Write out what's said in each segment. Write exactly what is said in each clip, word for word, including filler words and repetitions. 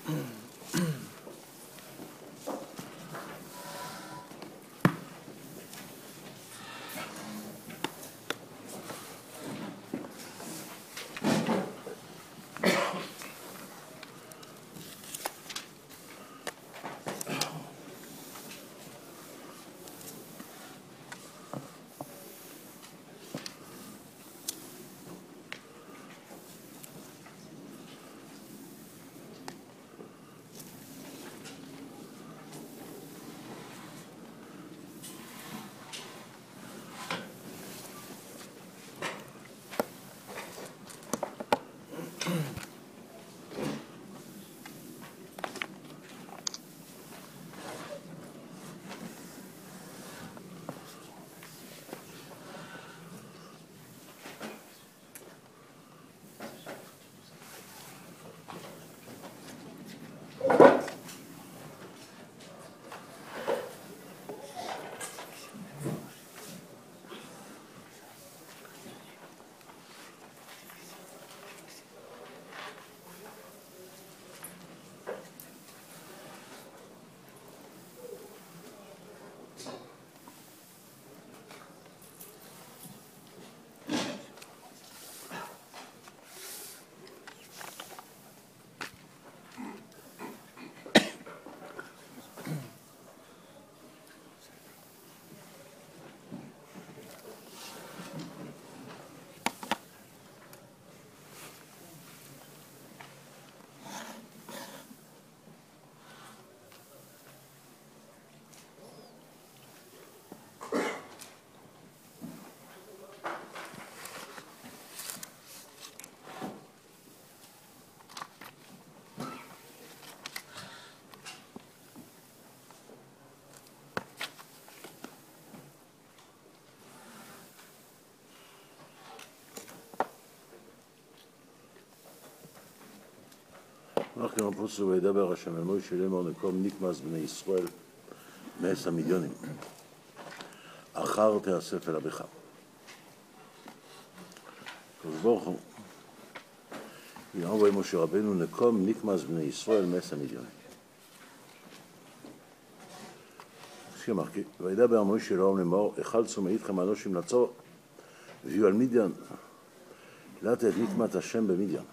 אנחנו נפוץ וידבר השם אל מוישה לאמור נקום נקמס בני ישראל מעשר מיליונים אחר תאסף אל אביך. הקדוש ברוך הוא יאמר משה רבנו נקום נקמס בני ישראל מעשר מיליונים. שאמרתי וידבר מוישה לאמור לאמור החלצו מאיתכם אנושים לצור והביאו על מדיין לתת נקמת השם במדיין.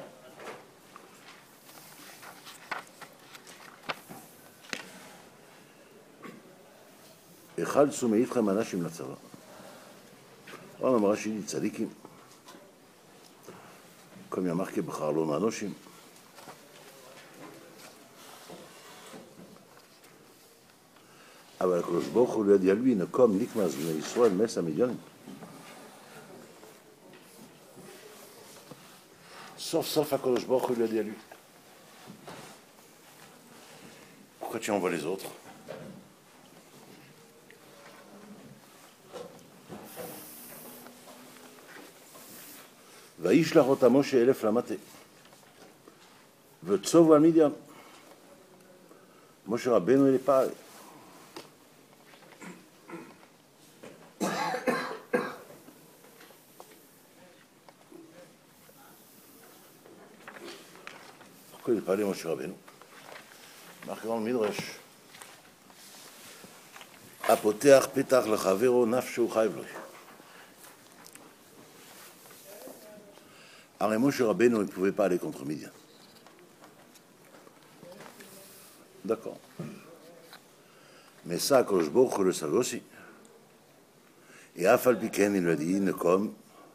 החלצו מאיתכם אנשים לצבא. עוד אמרה שלי צדיקים. כל מי אמר כי בחר לו מאנושים. אבל הקדוש ברוך הוא ליד ילבי נקום נקמס בני ישראל מעשר מיליונים. סוף סוף הקדוש ברוך הוא ליד ילבי. Pourquoi tu envoies les autres? וישלח אותה משה אלף למטה וצובו על מדיין. משה רבנו אלי פעל. pourquoi il parlait משה רבנו? marqué dans le Midrash הפותח פתח לחברו נפשו חייב לו. Alors Moshe Rabbeinu ne pouvait pas aller contre Midian. D'accord. Mais ça, Akadosh Baruch Hu le savait aussi. Et Afal Piken, il lui a dit, ne comme,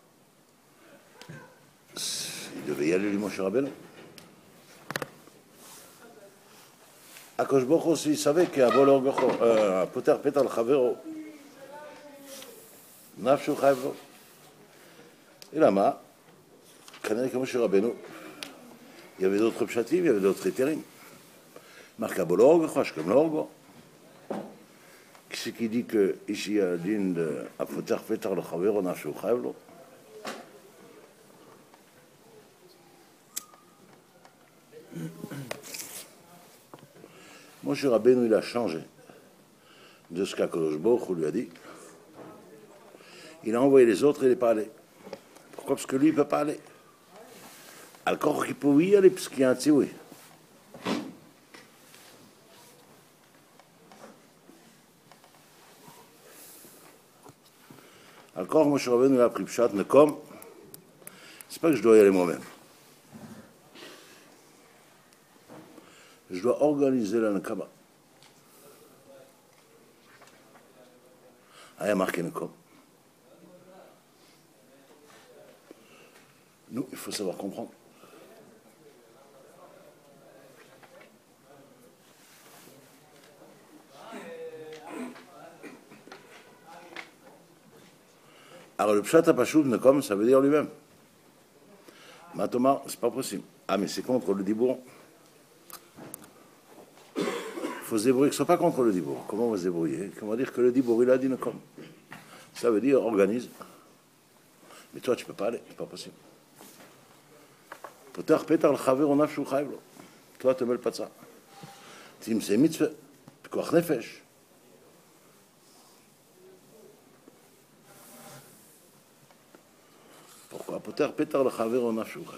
il devait y aller, lui, Moshe Rabbeinu. Akadosh Baruch Hu aussi, il savait qu'il y a un voleur Bechor, un poter pétal Chavero, Nafshu Chayvo. Et là-bas, כנראה כמו שרבנו, il y avait d'autres pshatim, il y avait d'autres éthérimes. Marqué à Bolorgo, comme l'orgo. Qui qui dit que ici il y a un din de Apoter Petar le Chavero Nafshu Chayvlo. Moshe Rabbeinu, il a changé de ce qu'Akadosh Baruch Hu lui a dit. Il a envoyé les autres et il n'est pas allé. Pourquoi? Parce que lui, il ne peut pas aller. על כוח חיפוי על פסקי הציווי. Encore, Moshe Rabbeinu a pris Pshat, Nekom. C'est pas que je dois y aller moi-même. Je dois organiser la Nekama. Ah, il y a marqué Nekom. Nous, il faut savoir comprendre. Alors le Pshat Apashut Nekom, ça veut dire lui-même. Matoma, c'est pas possible. Ah, mais c'est contre le Dibour. Il faut se débrouiller, que ce soit pas contre le Dibour. Comment on va se débrouiller? Comment dire que le Dibour, il a dit Nekom? Ça veut dire organise. Mais toi, tu peux pas aller, c'est pas possible. Toi, tu mêles pas de ça. Tim, c'est mitzvah. Koach nefesh. Pourquoi? Poter petar le chaver on a chou.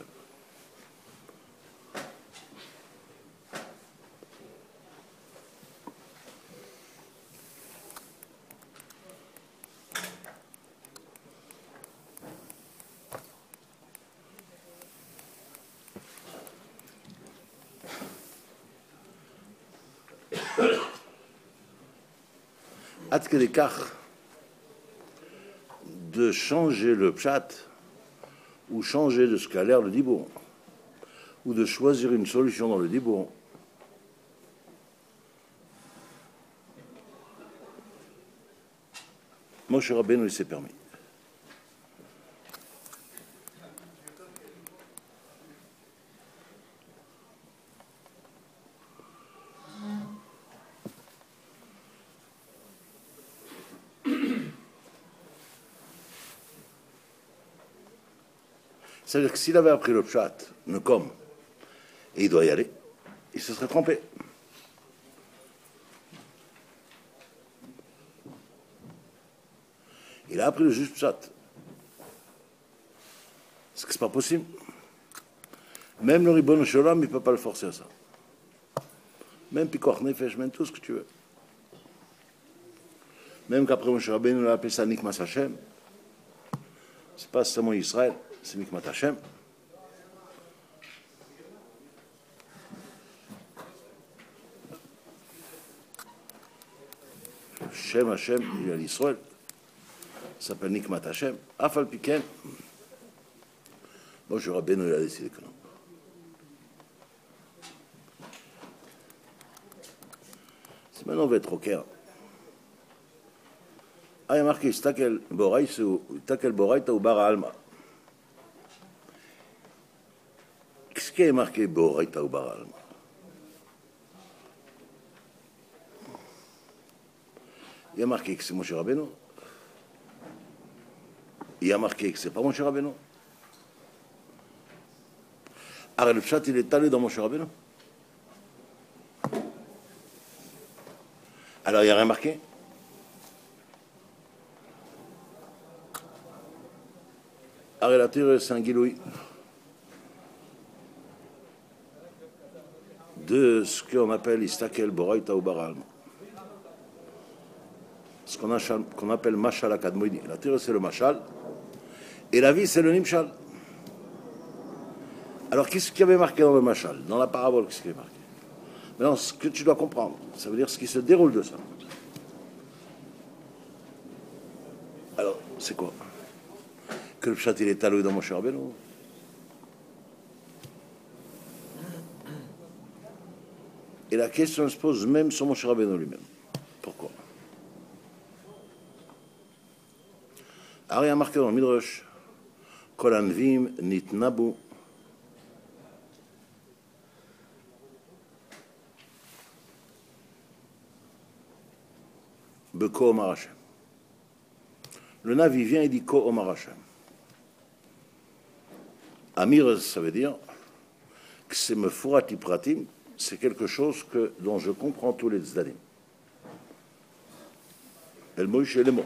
Ad que de changer le pshat ou changer de ce qu'a l'air le dibour, ou de choisir une solution dans le dibour, Moshe Rabbeinu, il s'est permis. C'est-à-dire que s'il avait appris le pshat, Nekom, et il doit y aller, il se serait trompé. Il a appris le juste pshat. Est-ce que c'est pas possible? Même le Ribbon Sholom, il ne peut pas le forcer à ça. Même Pikoach Nefesh, même tout ce que tu veux. Même qu'après Moshe Rabbeinu l'a appelé ça Nikmas Hashem. C'est pas seulement Israël, c'est Nikmat Hashem. Shem Hashem, il y a l'Israël. Ça s'appelle Nikmat Hashem. Afal Piken. Moshe Rabbeinu, il a décidé que non. Si maintenant on va être au Caire. Ah, il y a marqué Stakel Boraïta ou Bara Alma. Qu'est-ce qui est marqué Boraïta ou Bara Alma? Il y a marqué que c'est Moshe Rabbeinu. Il y a marqué que c'est pas Moshe Rabbeinu. Alors le pshat, il est allé dans Moshe Rabbeinu. Alors il n'y a rien marqué. Alors la tire, c'est un guiloui de ce qu'on appelle Istakel Boraïta ou Bara Alma. Ce qu'on, a, qu'on appelle Mashal Akadmoïdi. La tire, c'est le Mashal. Et la vie, c'est le Nimshal. Alors, qu'est-ce qu'il y avait marqué dans le Mashal? Dans la parabole, qu'est-ce qu'il y avait marqué? Maintenant, ce que tu dois comprendre, ça veut dire ce qui se déroule de ça. Alors, c'est quoi? Que le pshat, il est alloué dans Moshe Rabbeinu. Et la question se pose même sur Moshe Rabbeinu lui-même. Pourquoi? Alors, il y a marqué dans le Midrash, Kol Anvim nitnabu beko omar Hashem. Le Navi vient et dit Ko omar Hashem. Amir, ça veut dire que c'est me furati pratim, c'est quelque chose que, dont je comprends tous les tzdadim. El Moïse et les mots.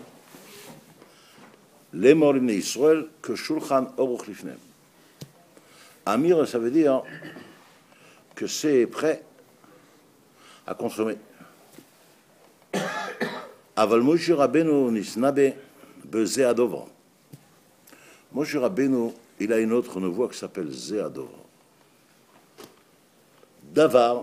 Les morts in Israël que Shulchan Aruch Lifnem. Amir, ça veut dire que c'est prêt à consommer. Aval Moshe Rabbeinu nisnabe Bezé Adovan. Moshe Rabbeinu, il a une autre voix qui s'appelle Zé Adovan. Davar,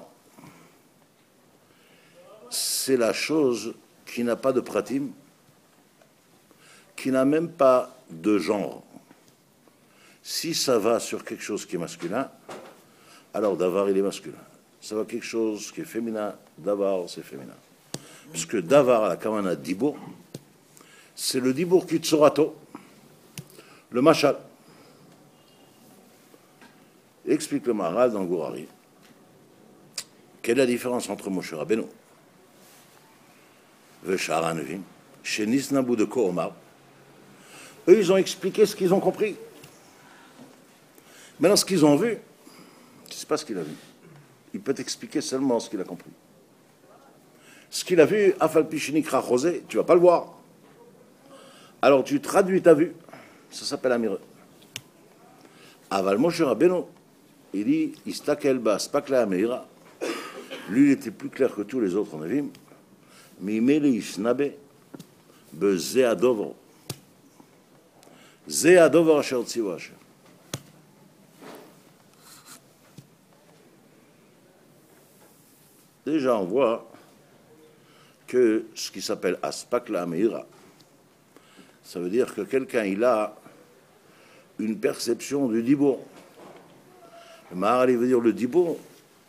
c'est la chose qui n'a pas de pratim, qui n'a même pas de genre. Si ça va sur quelque chose qui est masculin, alors davar, il est masculin. Ça va quelque chose qui est féminin, davar, c'est féminin. Puisque davar, à la kamana dibour, c'est le dibour qui tsorato, le machal. Explique le Maharal dans Gourari. Quelle est la différence entre Moshe Rabbeinu et Sha'ar HaNevi'im chez Nisnabou de Kohomar? Eux, ils ont expliqué ce qu'ils ont compris. Maintenant, ce qu'ils ont vu, c'est pas ce qu'il a vu. Il peut expliquer seulement ce qu'il a compris. Ce qu'il a vu, Afalpichinikra Rosé, tu vas pas le voir. Alors tu traduis ta vue. Ça s'appelle Amireux. Aval Moshe Rabbeinu, il dit Istakel ba spakla Ameira. Lui, il était plus clair que tous les autres Nevim. Mimeli Isnabe be Zé Adovro. Zé Adovro Asher Tzivu Hashem. Déjà, on voit que ce qui s'appelle Aspakla Ameira, ça veut dire que quelqu'un, il a une perception du dibour. Le Maharal, il veut dire le dibour,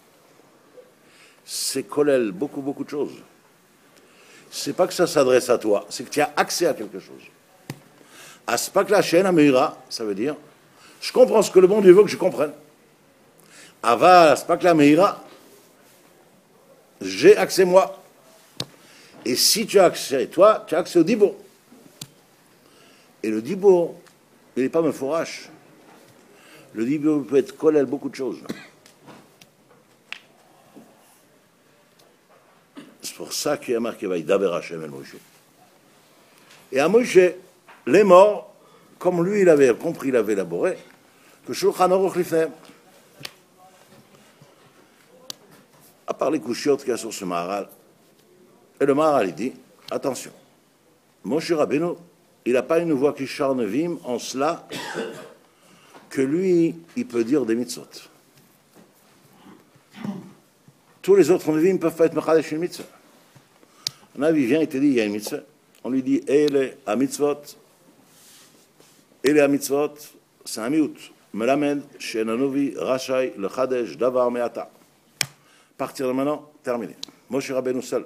c'est kolel, beaucoup, beaucoup de choses. C'est pas que ça s'adresse à toi, c'est que tu as accès à quelque chose. Aspakla Shen Ameira, ça veut dire, je comprends ce que le bon Dieu veut que je comprenne. Ava Aspakla Ameira, j'ai accès moi. Et si tu as accès, toi, tu as accès au dibour. Et le dibour, il n'est pas un fourrache. Le dibour peut être collé à beaucoup de choses. C'est pour ça qu'il y a marqué Vaïdaber Hashem el Moshe. Et à Moshe, les morts, comme lui, il avait compris, il avait élaboré, que Shulchan Aruch Lifnei. À part les couchiottes qu'il y a sur ce Maharal. Et le Maharal, il dit, attention, Moshe Rabbeinu, il n'a pas une voix qui charne vim en cela que lui, il peut dire des mitzvot. Tous les autres nevim ne peuvent pas être mechadesh une mitzvah. Un avis vient et te dit, il y a une mitzvah. On lui dit, ele a mitzvot, ele a mitzvot, c'est un miout. Melamed, shenanovi, rachai, le chadesh, davar, meata. Partir de maintenant, terminé. Moshe Rabbeinu seul.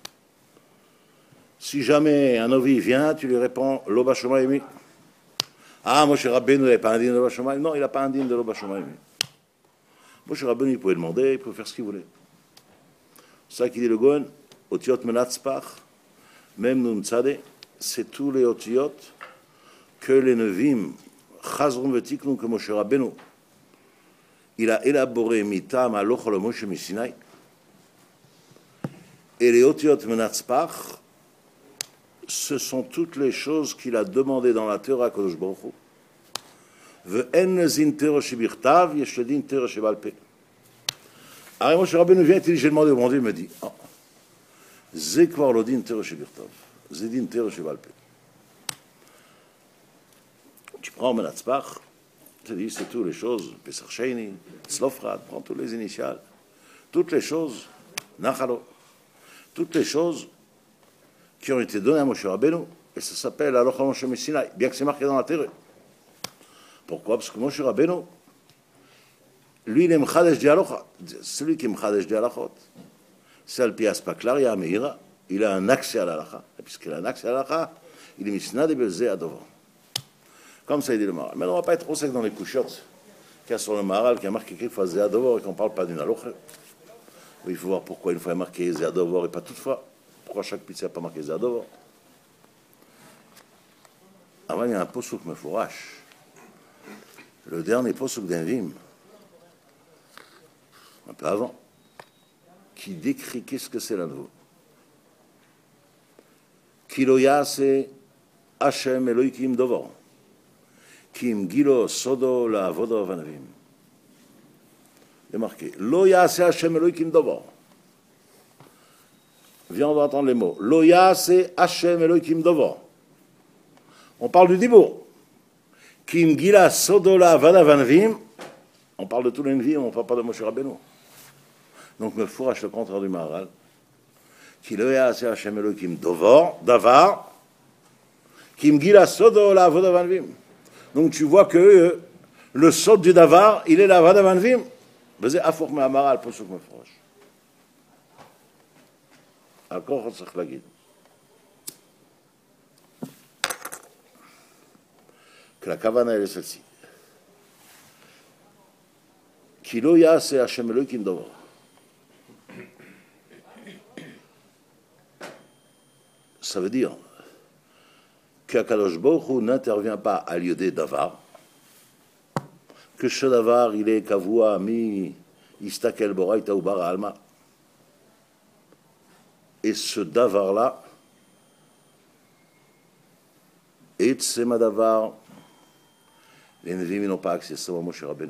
Si jamais un novi vient, tu lui réponds Loba Shomayimi. Ah, Moshe Rabbeinu n'a pas un digne de Loba Shomayimi. Non, il n'a pas un digne de Loba Shomayimi. Moshe Rabbeinu, il pouvait demander, il pouvait faire ce qu'il voulait. C'est ça qu'il dit le Goen, Otiot Menatzpach, même Nun Tzadeh, c'est tous les Otiot que les Nevim, Chazron Vetiknu, que Moshe Rabbeinu, il a élaboré Mitam Aloch le Moshe Misinaï. Et les Otiot Menatzpach, ce sont toutes les choses qu'il a demandées dans la Torah Kodesh Baruch Hu. Ve'en zin Torah shebirtav, yesh ledin Torah shebal peh. Alors Moshe Rabbeinu vient et dit, j'ai demandé au bon Dieu, il me dit, oh, c'est kvar lodin Torah shebirtav, c'est din Torah shebal peh. Tu prends Menatzpach, tu dis, c'est toutes les choses, Pesach Sheni, Tzlofrat, prends toutes les initiales, toutes les choses, Nachalo, toutes les choses qui ont été donnés à Moshe Rabbeinu, et ça s'appelle Aloch Moshe Misinaï, bien que c'est marqué dans la Torah. Pourquoi? Parce que Moshe Rabbeinu, lui, il est Mchadesh di Alocha, celui qui est Mchadesh di Alachot. C'est Al-Pi Aspaklar, il y a Meira, il a un accès à l'Alacha, et puisqu'il a un accès à l'Alacha, il est Misnad et Bezé Adovan. Comme ça, il dit le Maharal. Mais on ne va pas être trop sec dans les couchottes qu'il y a sur le Maharal, qui a marqué qu'il faut Zé Adovan et qu'on ne parle pas d'une Alocha. Il faut voir pourquoi une fois il y a marqué Zé Adovan et pas toutefois. Pourquoi chaque pizza n'a pas marqué Zador? Avant, il y a un posuk mefourash. Le dernier posuk d'Envim, un peu avant, qui décrit qu'est-ce que c'est la nouveau. Ki lo yase Hashem Elohikim dovo, kim gilo sodo la avodo vanavim. Il est marqué Lo yase Hashem Elohikim dovo. Viens, on va entendre les mots. Lo yase Hashem Elohikim dovo. On parle du dibour. Kim gila sodola vadavanvim. On parle de tous les Nevi'im, on ne parle pas de Moshe Rabbeinu. Donc, me fourrache le contraire du Maharal. Ki lo ya'aseh Hashem Elokim dovor, davar, kim gila sodola vadavanvim. Donc, tu vois que euh, le sod du davar, il est la vadavanvim. Vas-y, affour me Maharal, pour ce que me fourrache. Encore, on s'en la guide. Que la kavana, elle est celle-ci. Ki lo ya'aseh Hashem Elokim dovor. Ça veut dire qu'Akadosh Baruch Hu n'intervient pas à lieu des davar, que ce davar, il est kavua mi istakel boraita ou bara alma. Et ce davar-là, et tsema davar, les Nevi'im n'ont pas accès à Moshe Rabbeinu.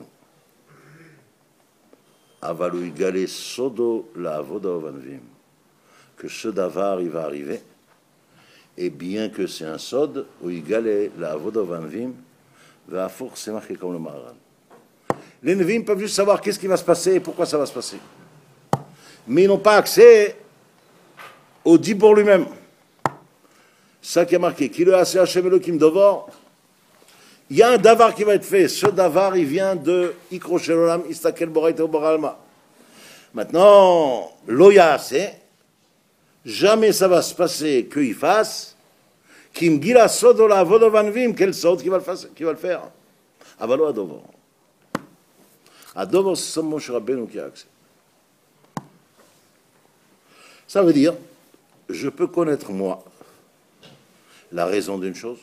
Avalu igale sodo la avoda ovanvim. Que ce davar, il va arriver. Et bien que c'est un sod, où il galait la avoda vanvim, va force c'est marqué comme le Maharal. Les Nevi'im peuvent juste savoir qu'est-ce qui va se passer et pourquoi ça va se passer. Mais ils n'ont pas accès au dibour lui-même. Ça qui est marqué, qui le assez Hashem Elokim dovor. Il y a un davar qui va être fait. Ce davar, il vient de Ikro Shelolam Istakel Boraita Baralma. Maintenant, l'oya c'est. Jamais ça va se passer qu'il fasse Kim gila sodola vodovanvim, quel sort qui va le faire, qui va le faire. Avalo adovor. Adovor, c'est seulement Moshe Rabbeinu qui a accès. Ça veut dire, je peux connaître moi la raison d'une chose,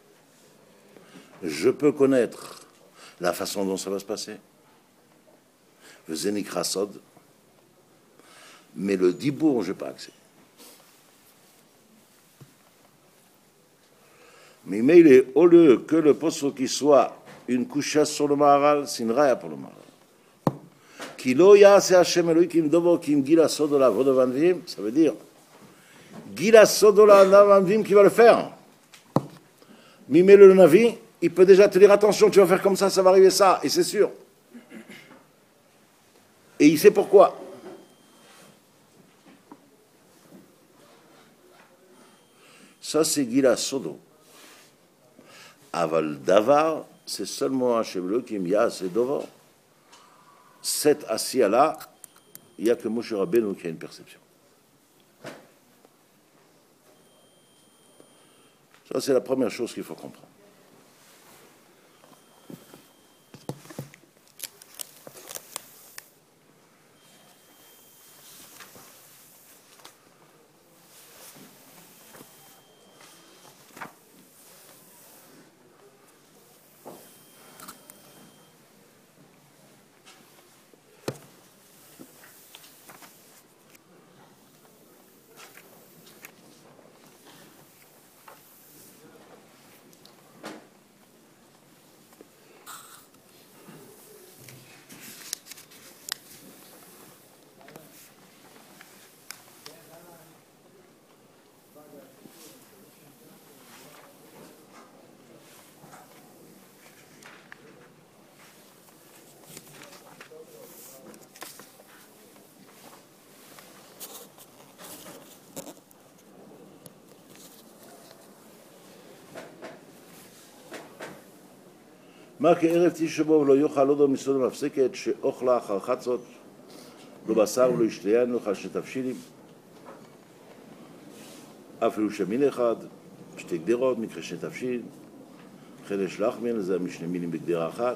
je peux connaître la façon dont ça va se passer, le zénikra sod, mais le dibour, je n'ai pas accès. Mais, mais il est, au lieu que le poisson qui soit une couchasse sur le Maharal, c'est une raya pour le Maharal. Ki lo ya'aseh Hashem Elokim dovor kim gila sodola vodovanvim, ça veut dire gila sodola vodovanvim qui va le faire. Mais, mais le Navi, il peut déjà te dire attention, tu vas faire comme ça, ça va arriver ça, et c'est sûr. Et il sait pourquoi. Ça, c'est gila sodo. Aval davar, c'est seulement Hashem Elokim ya'aseh dovor. Cette assia-là, il n'y a que Moshe Rabbeinu qui a une perception. Ça, c'est la première chose qu'il faut comprendre. מה כערב תשעה באב לא יאכל עוד מסעודה מפסקת שאוכלה אחר חצות לא בשר ולא ישתיין לא שני תבשילים אפילו שמין אחד שתי גדרות מקרה שני תבשיל חדש לחמן זה משני מינים בגדרה אחת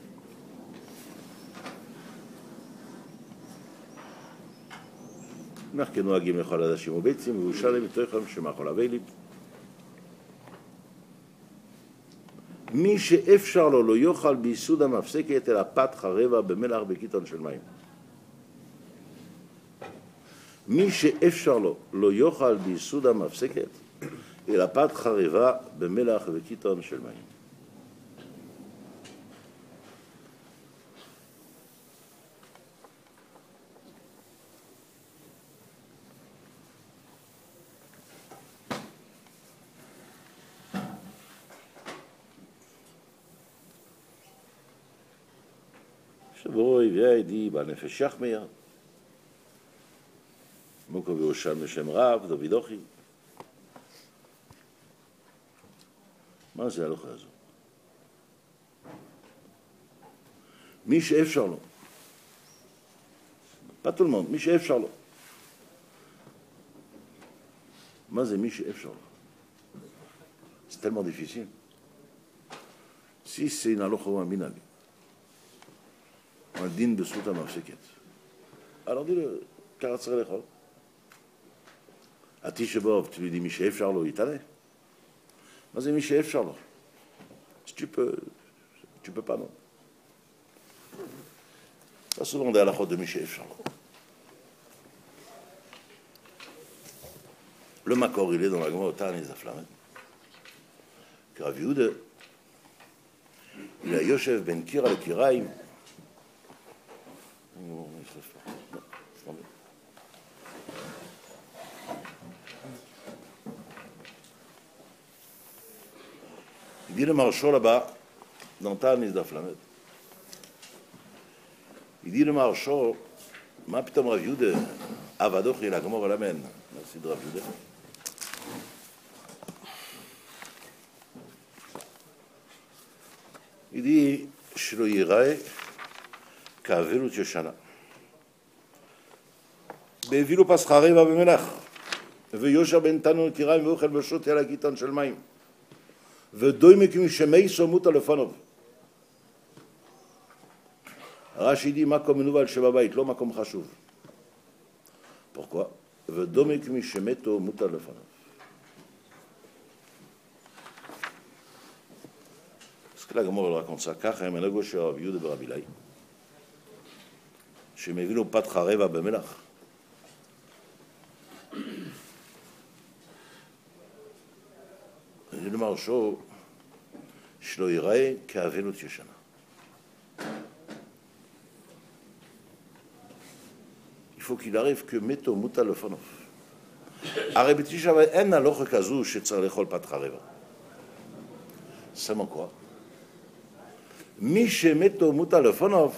כך כנוהגים לאכול עדשים וביצים ובושה להם ותוכם שמאכול אבלים מי שאפשר לו לא יאכל ביסוד המפסקת אלא פת חרבה במלח בקיתון של מים. מי שאפשר לו לא יאכל ביסוד המפסקת אלא פת חרבה במלח בקיתון של מים. שבו הביאה ידי בנפש יחמיה, מוקו ואושל משם רב, דוד אוכי. מה זה ההלכה הזו? מי שאפשר לו, pas tout le monde, מי שאפשר לו. מה זה מי שאפשר לו? C'est tellement difficile. Si c'est une halakha ou un minhag, un din de souta mafseket, alors dis-le, karatzer lechol. À Tisha B'Av, tu lui dis Mishéf Charlo, il t'allait. Mais c'est Mishéf Charlo. Si tu peux, tu peux pas, non. Ça, souvent, des halachot de Mishéf Charlo. Le Makor, il est dans la Gemara Tani Zaflamet. Que Rav Yehuda, il a Yoshev ben Kira le Kiraim. Non, c'est tombé. Il dit le marchand là-bas, dans Tanis d'Aflamet. Il dit le marchand, ma pitam Rav Yehuda, Avadoch il a comment l'amen. Merci de Rav Yehuda. Il dit, Shlo Yirae, Kavelut Yoshana. Bevilo Paschare va bemelach. ויושר בן תנון קיריים ואוכל ושותה על הקיטון של מים ודוי מקים שמי סומות על לפניו. רש"י dit מקום מנוול שבבית, לא מקום חשוב. pourquoi? ודוי מקים שמתו מות על לפניו. parce que la Gemara raconte ça, ככה הם מנהגו של רבי יהודה ברבי אילאי שמביא לו פת חרבה במלח. le marchand, Shlo Yirae, Kavelut Yoshana. Il faut qu'il arrive que Meto Muta Lefanov. הרי בתשעה באב אין הלכה כזו שצריך לאכול פת חרבה. seulement quoi? מי שמתו מוטה לפניו,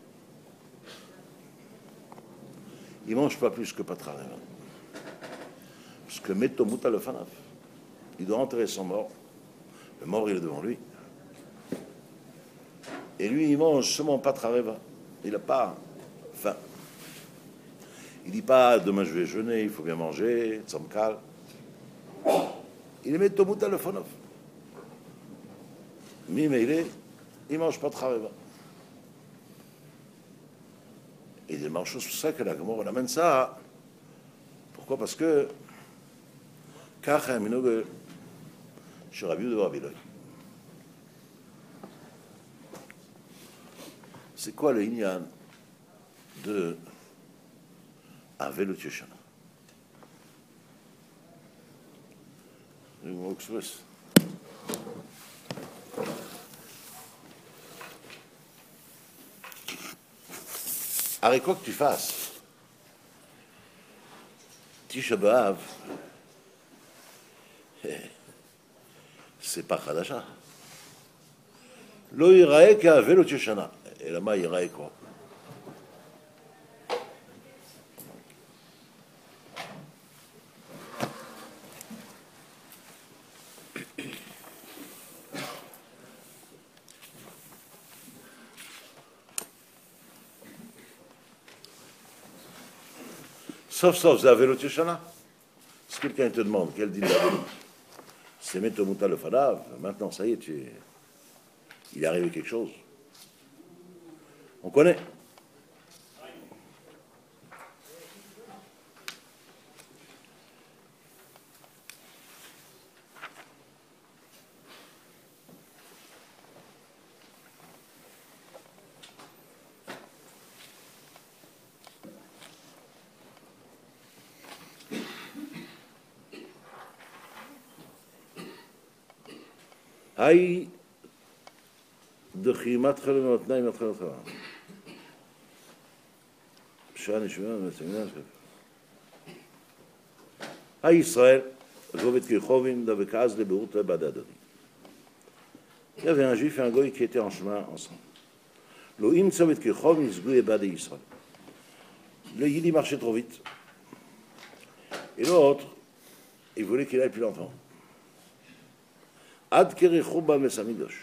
il mange pas plus que פת חרבה. parce que מתו מוטה לפניו. Il doit enterrer son mort. Le mort, il est devant lui. Et lui, il mange seulement pas de hareva. Il n'a pas faim. Il ne dit pas, demain je vais jeûner, il faut bien manger, tzamkal. Il met tomut à le fonov. Mais il est, il ne mange pas de hareva. Et il mange, c'est pour ça que la Gemara amène ça. Pourquoi? Parce que ככה הם מנהגו של רבי יהודה ברבי אילאי. C'est quoi le inyan de Avelut Yoshana? Le mot express. Avec quoi que tu fasses, Tisha B'Av, c'est pas חדשה. לא ייראה כאבלות ישנה, אלא מה ייראה כמו? סוף סוף זה אבלות ישנה. אז quelqu'un te demande quel dit l'avelut? C'est mettre au mouta le fadav. Maintenant, ça y est, tu... il est arrivé quelque chose. On connaît. היי דחי מתחל ומתנאי מתחל מתחל שעה נשמע ומסמינה היי ישראל גובת כרחובים דבקאז לבירות לבד הדדי. Il y avait un juif et un goy qui étaient en chemin ensemble. Lo imtsav et kechov nizgu ebadei Israël. Le Yidi marchait trop vite. Et l'autre, il voulait qu'il aille plus longtemps. Ad kere churban Beis Hamikdash.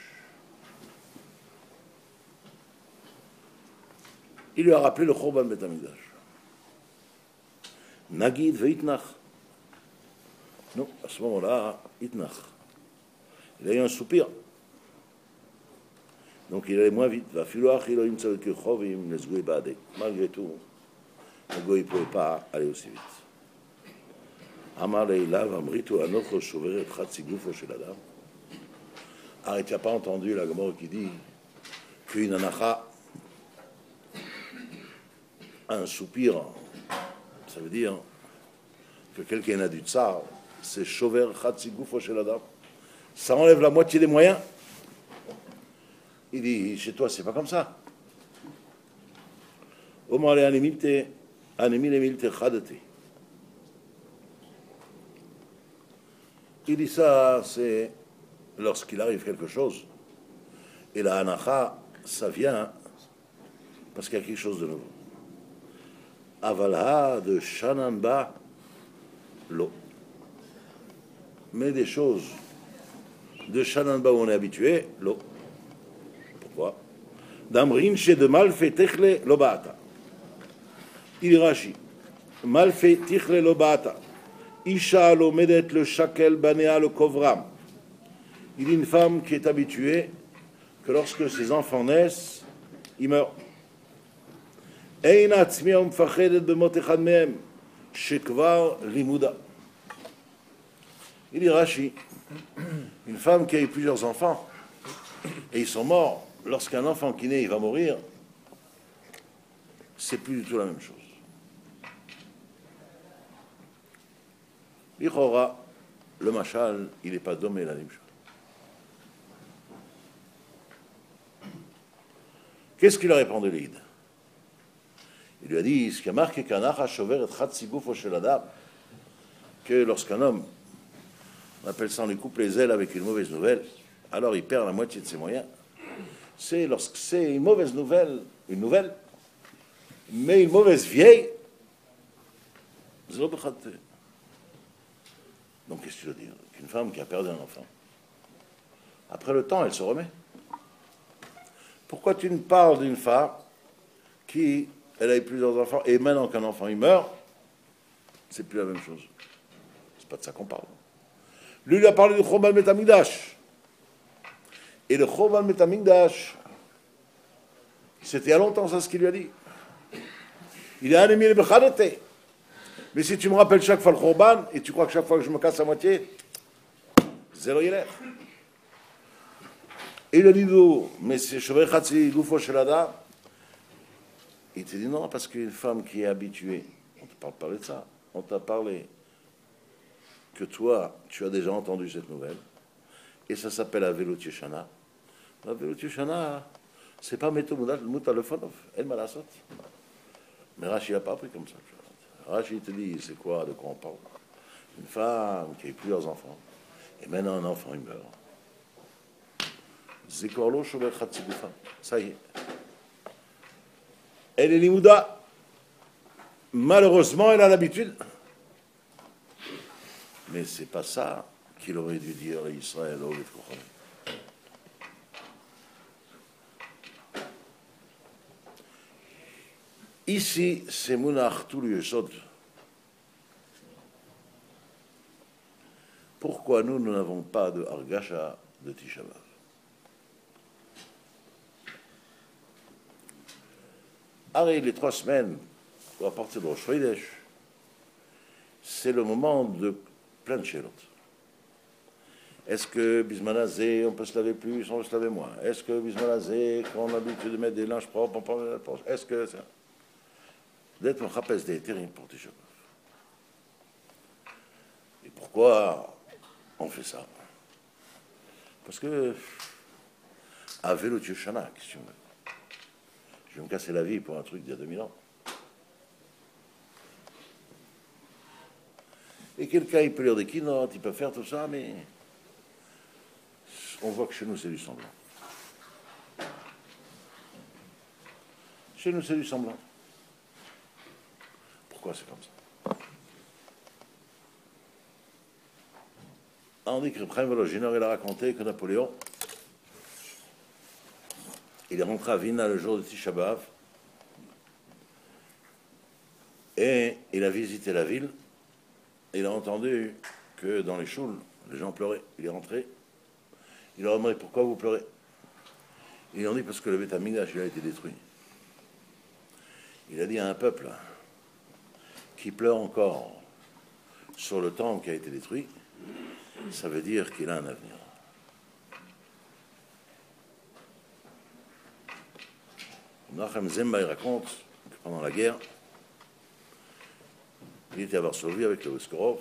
Il lui a rappelé le churban Beis Hamikdash. Nagid veitnach. Non, à ce moment-là, itnach. Il a eu un soupir. Donc il allait moins vite. Malgré tout, le goy ne pouvait pas aller aussi vite. Ah, tu n'as pas entendu la Gemara qui dit qu'une anacha, un soupir, ça veut dire que quelqu'un a du tsar, c'est shover chatzigoufo shel adam. Ça enlève la moitié des moyens. Il dit, chez toi, c'est pas comme ça. Omar le animite, animile milte chadate. Il dit ça, c'est lorsqu'il arrive quelque chose. Et la anacha, ça vient parce qu'il y a quelque chose de nouveau. Avalha de Shananba, l'eau. Mais des choses de Shananba où on est habitué, l'eau. Pourquoi? Damrin chez de Malfe Techle Lobata. Il Rashi. Malfe Techle Lobata. Isha lomedet le shakel banea le kovram. Il est une femme qui est habituée que lorsque ses enfants naissent, ils meurent. Ein atzmi umfachedet bemot echad mehem shekvar limuda. Il dit Rashi, une femme qui a eu plusieurs enfants et ils sont morts. Lorsqu'un enfant qui naît, il va mourir, c'est plus du tout la même chose. L'Ichora, le machal, il n'est pas dommé la même chose. Qu'est-ce qu'il a répondu l'Id? Il lui a dit, ce qui a marqué qu'Anacha shover et chatzigoufo shel adam, que lorsqu'un homme, on appelle ça, on lui coupe les ailes avec une mauvaise nouvelle, alors il perd la moitié de ses moyens. C'est lorsque c'est une mauvaise nouvelle, une nouvelle, mais une mauvaise vieille. Donc, qu'est-ce que tu veux dire? Qu'une femme qui a perdu un enfant, après le temps, elle se remet. Pourquoi tu me parles d'une femme qui, elle a eu plusieurs enfants, et maintenant qu'un enfant il meurt, c'est plus la même chose. C'est pas de ça qu'on parle. Lui, il a parlé du Churban Beit Hamikdash. Et le Churban Beit Hamikdash, c'était il y a longtemps ça ce qu'il lui a dit. Il a animé le Bechadete. Mais si tu me rappelles chaque fois le Churban, et tu crois que chaque fois que je me casse à moitié, zéro yélef. Et il a dit, mais c'est Shover Chatzi Goufo Shel Adam. Il t'a dit non, parce qu'une femme qui est habituée, on ne t'a pas parlé de ça, on t'a parlé que toi, tu as déjà entendu cette nouvelle, et ça s'appelle Avelut Yeshana. Avelut Yeshana, c'est pas Meto Mutalefonov, El Malasot. Mais Rashi n'a pas appris comme ça. Rashi te dit, c'est quoi, de quoi on parle? Une femme qui a eu plusieurs enfants, et maintenant un enfant, il meurt. Zekorlo Shover Chatzi Goufa. Ça y est. Elle est limouda. Malheureusement, elle a l'habitude. Mais c'est pas ça qu'il aurait dû dire à Israël au lieu de Kohanim. Ici, c'est Mounach tout le Yesod. Pourquoi nous, nous n'avons pas de Argasha de Tisha B'Av? Arrête, les trois semaines, à partir de Rosh Chodesh, c'est le moment de plein de chélotes. Est-ce que Bismanazé, on peut se laver plus, on peut se laver moins? Est-ce que Bismanazé, quand on a l'habitude de mettre des linges propres, on peut mettre la poche? Est-ce que ça? D'être un rapès des terribles pour Tisha B'Av. Et pourquoi on fait ça? Parce que, à Velut Yeshana, qu'est-ce que tu veux? Je vais me casser la vie pour un truc d'il y a deux mille ans. Et quelqu'un, il peut lire des keynotes, il peut faire tout ça, mais on voit que chez nous, c'est du semblant. Chez nous, c'est du semblant. Pourquoi c'est comme ça? On dit que Chaim Volozhinov, il a raconté que Napoléon, il est rentré à Vilna le jour de Tisha B'Av et il a visité la ville et il a entendu que dans les choules, les gens pleuraient. Il est rentré, il leur a demandé pourquoi vous pleurez. Ils ont dit parce que le Beth Amikdash il a été détruit. Il a dit à un peuple qui pleure encore sur le temple qui a été détruit, ça veut dire qu'il a un avenir. Nachem Zemba il raconte que pendant la guerre, il était à Varsovie avec le Weskorov.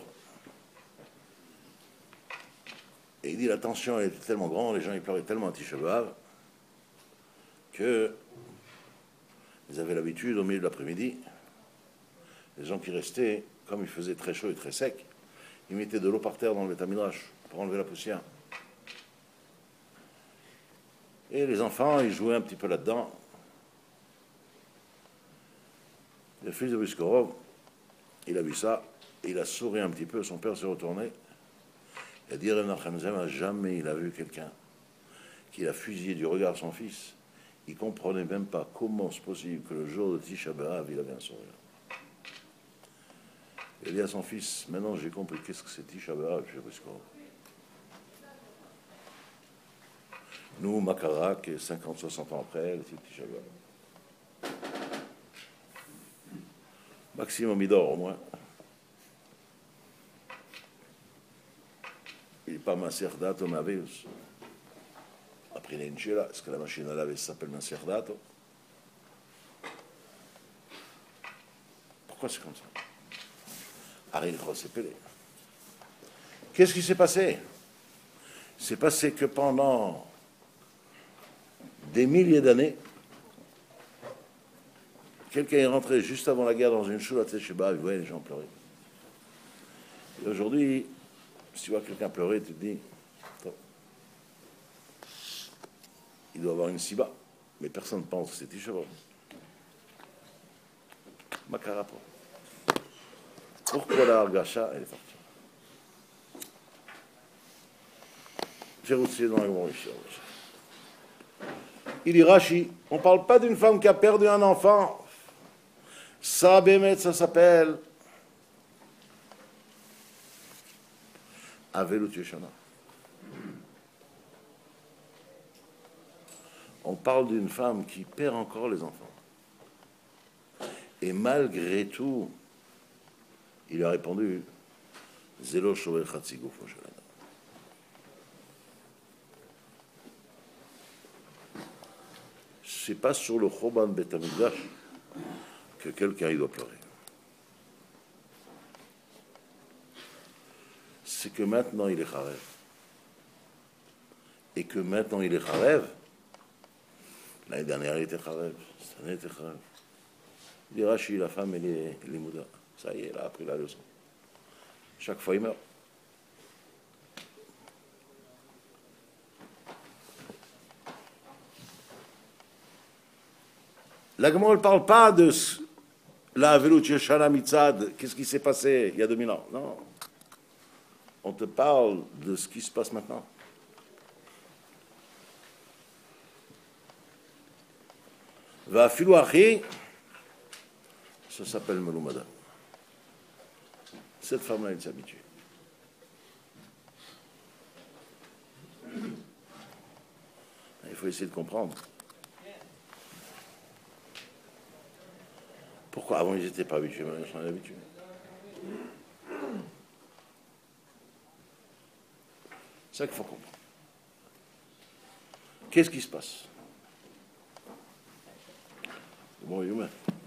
Et il dit la tension elle était tellement grande, les gens ils pleuraient tellement à Tisha B'Av que ils avaient l'habitude au milieu de l'après-midi, les gens qui restaient, comme il faisait très chaud et très sec, ils mettaient de l'eau par terre dans le Beth Midrash pour enlever la poussière. Et les enfants, ils jouaient un petit peu là-dedans. Le fils de Weskorov, il a vu ça, il a souri un petit peu, son père s'est retourné. Et a dit Rav Nachem Zema, jamais il a vu quelqu'un qui a fusillé du regard son fils. Il ne comprenait même pas comment c'est possible que le jour de Tisha B'Av, il avait un sourire. Il dit à son fils, maintenant j'ai compris qu'est-ce que c'est Tisha B'Av chez Weskorov. Nous, Makarak, cinquante soixante ans après, le Tisha B'Av. Maximum, il dort au moins. Il n'est pas Maserdato Maveus. Après, il a une chéla. Est-ce que la machine à laver s'appelle Maserdato? Pourquoi c'est comme ça? Arrête de se péler. Qu'est-ce qui s'est passé? C'est passé que pendant des milliers d'années, quelqu'un est rentré juste avant la guerre dans une choule à Tesheba, il voyait les gens pleurer. Et aujourd'hui, si tu vois quelqu'un pleurer, tu te dis, attends, il doit avoir une siba, mais personne ne pense que c'est Tisha B'Av. Makarapo. Pourquoi la Argacha, elle est partie? J'ai reçu dans les bons richards. Il dit Rashi, on ne parle pas d'une femme qui a perdu un enfant. Ça, Bémet, ça s'appelle Avelut Yeshana. On parle d'une femme qui perd encore les enfants. Et malgré tout, il a répondu Zelo Shover Chatzi Gufo Shel Adam. C'est pas sur le Choban Beth Amikdash que quelqu'un il doit pleurer. C'est que maintenant il est Charev. Et que maintenant il est Charev. L'année dernière il était Charev. Cette année il était Charev. Il dit Rashi, la femme elle est, elle est Mouda. Ça y est, elle a appris la leçon. Chaque fois il meurt. La Gemara ne parle pas de la Avelut Yeshana Mitzad, qu'est-ce qui s'est passé il y a deux mille ans. Non. On te parle de ce qui se passe maintenant. Va filou achi, ça s'appelle Meloumada. Cette femme-là, elle s'habitue. Il faut essayer de comprendre. Pourquoi avant ils n'étaient pas habitués, maintenant ils sont habitués. C'est ça qu'il faut comprendre. Qu'est-ce qui se passe? Bon, humain.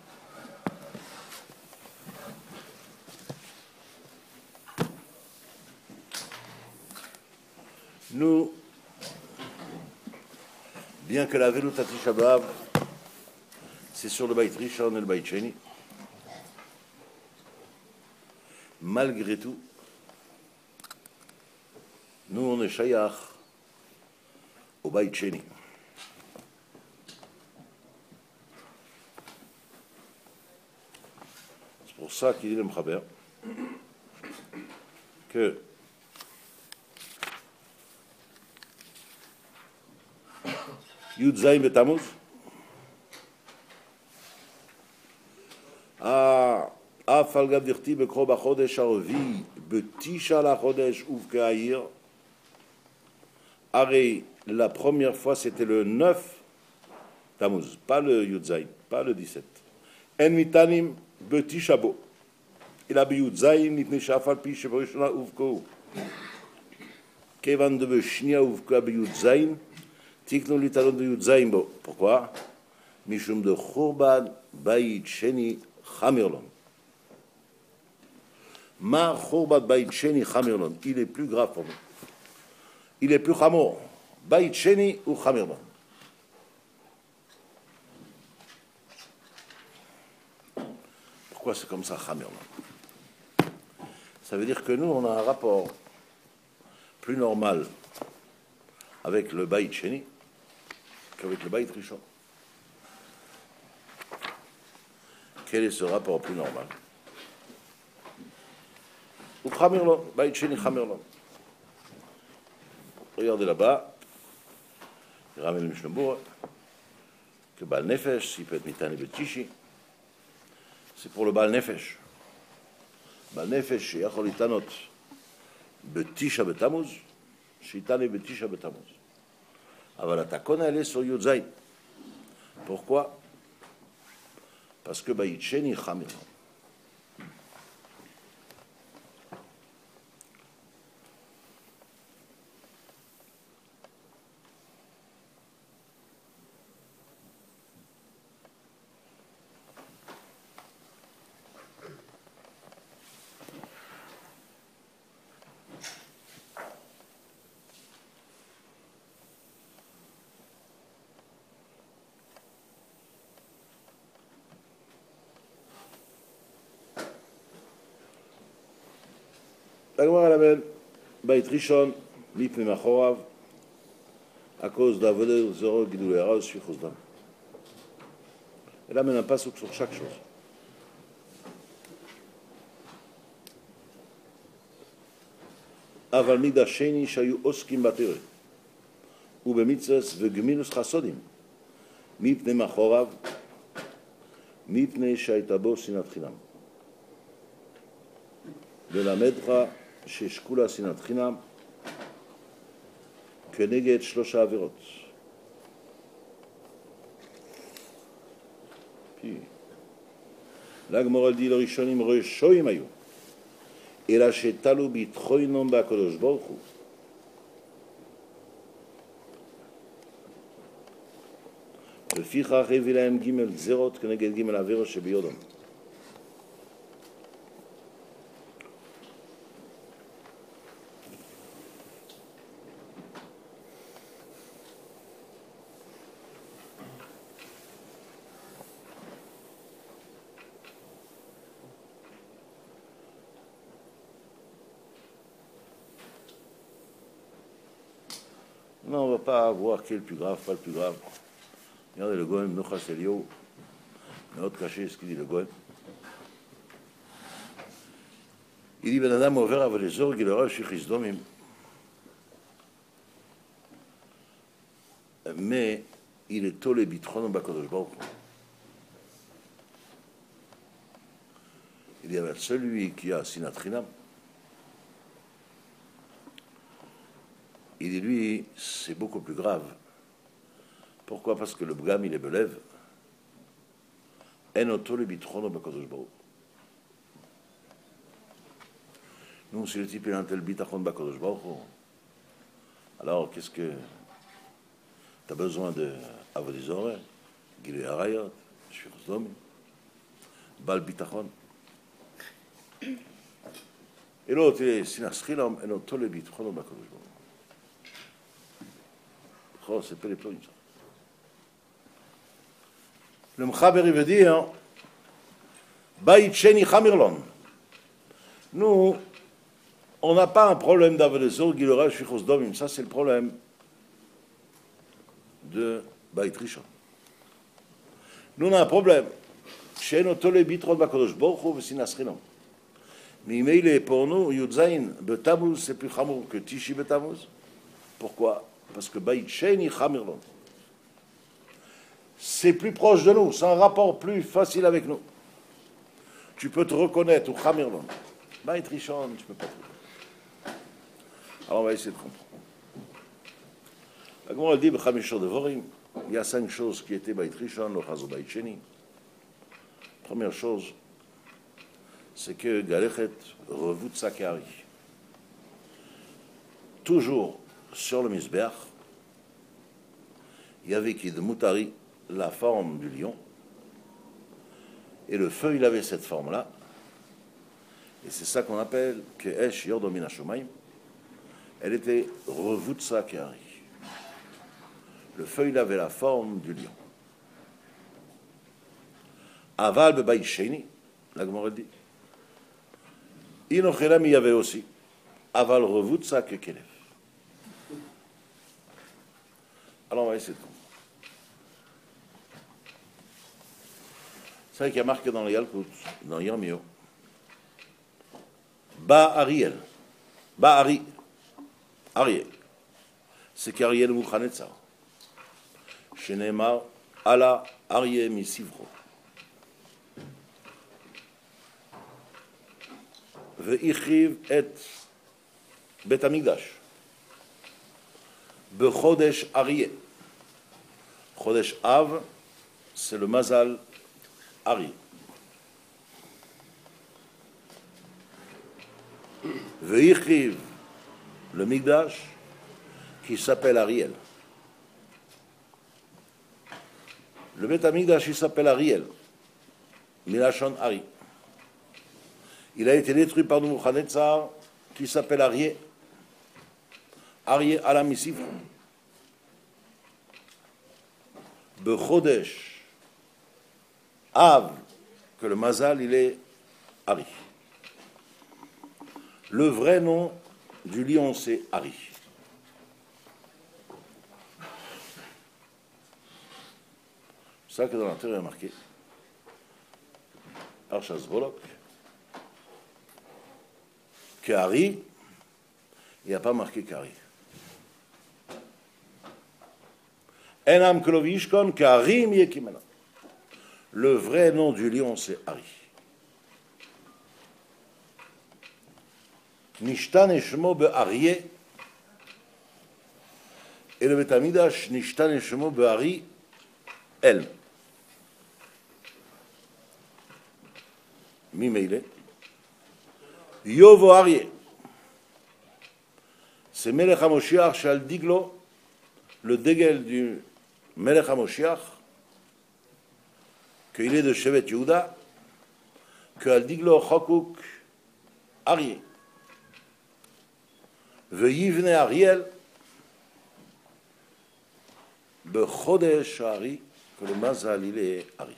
Nous, bien que la Avelut Tisha B'Av, c'est sur le Beit Rishon et le Beit Sheni, malgré tout, nous on est shayach au Beit Sheni. pour ça qu'il dit le M'chaber que Yud Zayin Betamuz אף על גב דכתיב בקרוא בחודש הרביעי בתשע לחודש ובקהיר, הרי la première fois c'était le neuf Tammuz, pas le Yud Zayin, pas le dix-sept. En mitanim בתשע בו, אלא ביוד זין מפני שאף על פי שבראשונה הובקעו. כיוון דבשנייה הובקעה ביוד זין, תקנו להתעלות ביוד זין בו. pourquoi? משום דחורבן בית שני חמירלון. מה חורבן בית שני חמירלון? Il est plus grave pour nous. Il est plus חמור. בית שני הוא חמירלון. Pourquoi c'est comme ça, Chamerlon? Ça veut dire que nous, on a un rapport plus normal avec le Baït Sheni qu'avec le Baït Rishon. Quel est ce rapport plus normal? Ou Chamerlon, Baït Sheni Chamerlon. Regardez là-bas, il ramène le Mishnah que Baal Nefesh, s'il peut être Mitani Betishi, c'est pour le Baal Nefesh. Baal Nefesh, שיכול להתענות בתשע בתמוז, שיתענה בתשע בתמוז. אבל התקון האלה sur י' זין. Pourquoi? Parce que בית שני חמיר. הגמרא למד בית ראשון מפני מאחוריו à cause d'avoder zéro גידולי הרע ושפיכות דם. Elle amène un pasuk sur chaque chose. אבל מקדש שני שהיו עוסקים בתורה ובמצוות וגמילוס חסודים מפני מאחוריו מפני שהייתה בו שנאת חינם. ללמדך ששקולה שנאת חינם כנגד שלושה עבירות. לגמרא די לראשונים רשועים היו, אלא שתלו ביטחונם בקדוש ברוך הוא. לפיכך הביא להם ג' גזירות כנגד ג' עבירות שבידם. Non, on ne va pas voir qui est le plus grave, pas le plus grave. Regardez le Goem, Nochas Elio, notre caché, ce qu'il dit le Goem. Il dit, Ben Adam over avec les orgues et le rage chez Chrisdomim. Mais il est tolé bitron bakadosh baruch. Il y avait celui qui a sinat chinam. Il dit, lui, c'est beaucoup plus grave. Pourquoi? Parce que le bgam, il est belève. En oto le bitrono bakadosh baruch. Nous, si le type est un tel bitachon bakadosh baruch, alors qu'est-ce que tu as besoin de avoir des oreilles, gilui harayot, shfichus damim, bal bitachon. Et l'autre, il est sinas chilam, en oto le bitrono bakadosh baruch. Oh, c'est pas les plans. Le M'chaber veut dire Baït Sheni Chamirlon. Nous, on n'a pas un problème d'Avedezor, Gilora, Shfichos Domim. Ça, c'est le problème de Baït Rishon. Nous, on a un problème. שאין אותו לביטרות בקדוש ברוך הוא ושנאס חינם. ממילא pour nous, Yudzaïn Betamuz, c'est plus chamour que Tishi Betamuz. Pourquoi? Parce que Baït Sheni Chamirlon. C'est plus proche de nous, c'est un rapport plus facile avec nous. Tu peux te reconnaître au Chamirlon. Baït Rishon, tu peux pas te... Alors on va essayer de comprendre. Comme on le dit, il y a cinq choses qui étaient Baït Rishon, le Chazo Baït Sheni. Première chose, c'est que Galechet revoute Sakari. Toujours sur le Misbeach, il y avait qui de Moutari la forme du lion, et le feu, il avait cette forme-là, et c'est ça qu'on appelle que Esh Yordomina Shomaim. Elle était revoute Sakari. Le feu, il avait la forme du lion. Aval Bebaï Sheni, la Gemara dit. Inochelam, il y avait aussi. Aval revoute ça que Kelev. Alors on va essayer de comprendre. C'est vrai qu'il y a marqué dans le Yalkut, dans Yirmio, Ba Ariel. Ba Ari. Ariel. C'est qu'Ariel Mouchanetzar. Shenemar, Ala Ariel Misivro. והחריב את בית המקדש בחודש אריה. חודש אב, c'est le mazal Ari. והחריב le מקדש qui s'appelle Ariel. Le בית המקדש il s'appelle Ariel. מלשון Ari. Il a été détruit par Nebuchadnezzar, qui s'appelle Arié. Arié à la missive. Bechodesh. Av, que le mazal, il est Ari. Le vrai nom du lion, c'est Ari. C'est ça que dans l'intérieur, il y a marqué. Arshaz Bolok. Kari, il n'y a pas marqué Kari. Enam Klovishkon, Karim Yekimena. Le vrai nom du lion, c'est Ari. Nishtan Eshmo be Arié. Et le Betamidash, Nishtan Eshmo be Ari, El. Mimeile. Yovo Arié. C'est Melech HaMoshiach Shal Diglo, le dégel du Melech HaMoshiach, qu'il est de Shevet Yehuda, que Al Diglo Chokuk Arié. Veyivne Ariel, Bechodesh Ari, que le Mazal il est Ari.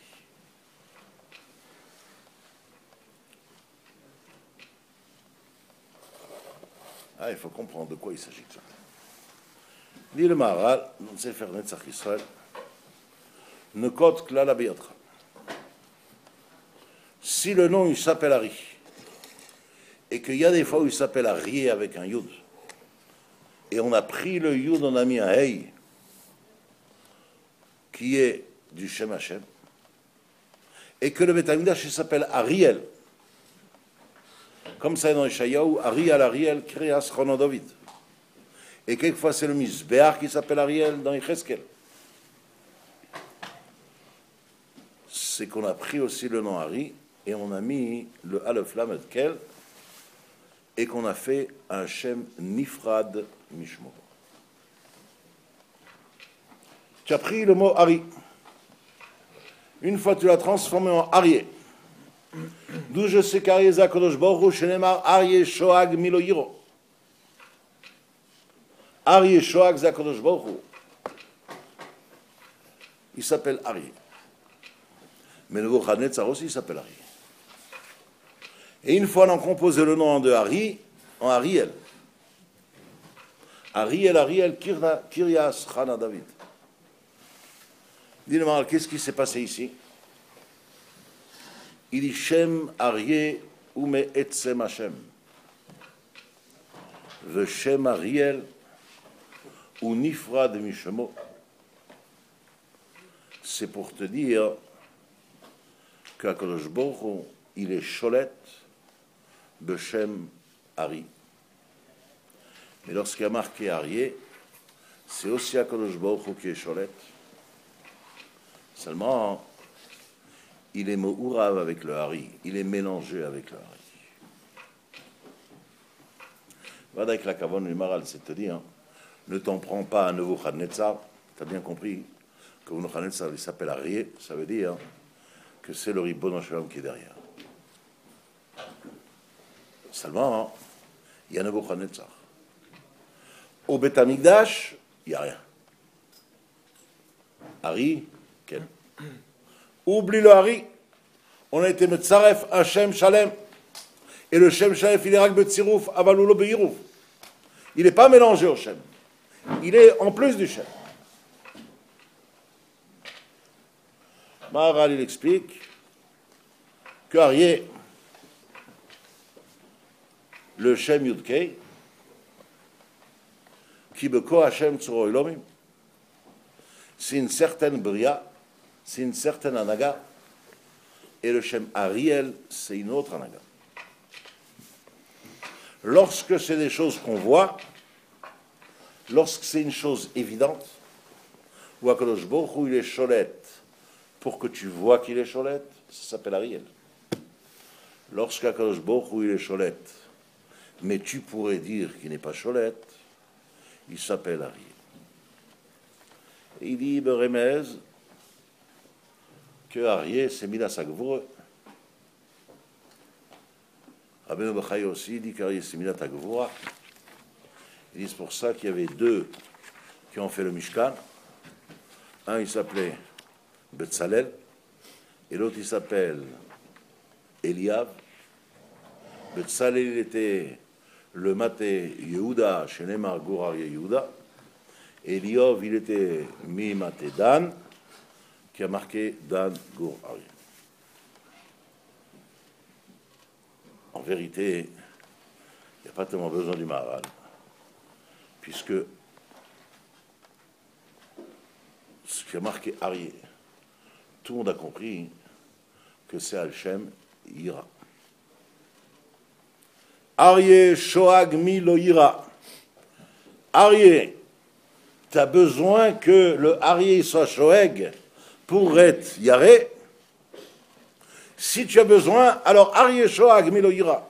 Ah, il faut comprendre de quoi il s'agit. Dit le Maharal, dans Sefer Netzach Israël, ne cote que la Beyatra. Si le nom il s'appelle Ari, et qu'il y a des fois où il s'appelle Arié avec un Yud, et on a pris le Yud, on a mis un Hey, qui est du Shem Hashem, et que le Beth Amikdash s'appelle Ariel, comme ça dans Ishayahu, Ariel, Ariel, Krias, Chono David. Et quelquefois c'est le Misbeach qui s'appelle Ariel dans Yecheskel. C'est qu'on a pris aussi le nom Ari et on a mis le Aleph Lamed Kel et qu'on a fait un Shem Nifrad Mishmo. Tu as pris le mot Ari. Une fois tu l'as transformé en Arié. D'où je sais qu'Arié Zakodosh Baruch Hu Shenemar Arié Shoag Milo Yiro. Arié Shoag Zakodosh Baruch Hu. Il s'appelle Arié. Mais le Nebuchadnezzar aussi s'appelle Arié. Et une fois on a composé le nom de Ari en Ariel. Ariel, Ariel, Kiryas Chana David. Dis-le-moi, qu'est-ce qui s'est passé ici? il dit Shem Aryeh ou me etzem Hashem. Ve Shem Ariel ou nifrad mishemo. C'est pour te dire qu'Akadosh Baruch Hu, il est Sholet Beshem Ari. Mais lorsqu'il y a marqué Aryeh, c'est aussi Akadosh Baruch Hu qui est Sholet. Seulement, il est Mo'urav avec le Hari, il est mélangé avec le Hari. Voilà avec la Kavon du Maral, c'est de te dire, ne t'en prends pas à Nebuchadnezzar, tu as bien compris que Nebuchadnezzar, il s'appelle Aryeh, ça veut dire que c'est le Ribbon Shalom qui est derrière. Seulement, il y a Nebuchadnezzar. Au Beth Amikdash, il n'y a rien. Hari, quel? Oublie le Hari. On a été Metzaref Hashem Shalem. Et le Shem Shalem, il est Rak Betzirouf, Avaloulo Beyirouf. Il n'est pas mélangé au Shem. Il est en plus du Shem. Maharal, il explique que Aryeh, le Shem Yudkei, qui beko Hashem Tzoro Elomim, c'est une certaine bria, c'est une certaine anaga, et le Shem Ariel, c'est une autre anaga. Lorsque c'est des choses qu'on voit, lorsque c'est une chose évidente, ou Akadosh Baruch Hu il est cholette, pour que tu vois qu'il est cholette, ça s'appelle Ariel. Lorsque Akadosh Baruch Hu il est cholette, mais tu pourrais dire qu'il n'est pas cholette, il s'appelle Ariel. Et il dit, Beremez, que Aryeh, c'est Midas Agvur. Rabbeinu Bachai aussi dit qu'Aryeh, c'est Midas Agvur. Il dit, c'est pour ça qu'il y avait deux qui ont fait le Mishkan. Un, il s'appelait Betzalel, et l'autre, il s'appelle Eliav. Betzalel, il était le maté Yehuda, chez Neymar Gour Aryeh Yehuda. Et Eliav, il était mi maté Dan, qui a marqué Dan Gour Aryeh. En vérité, il n'y a pas tellement besoin du Maharal, puisque ce qui a marqué Aryeh, tout le monde a compris que c'est Al-Shem Ira. Aryeh Shoag Mi Lo Ira. Aryeh, tu as besoin que le Aryeh soit Shoeg pour être Yaré. Si tu as besoin, alors Aryeh Shoag Mi Lo Ira.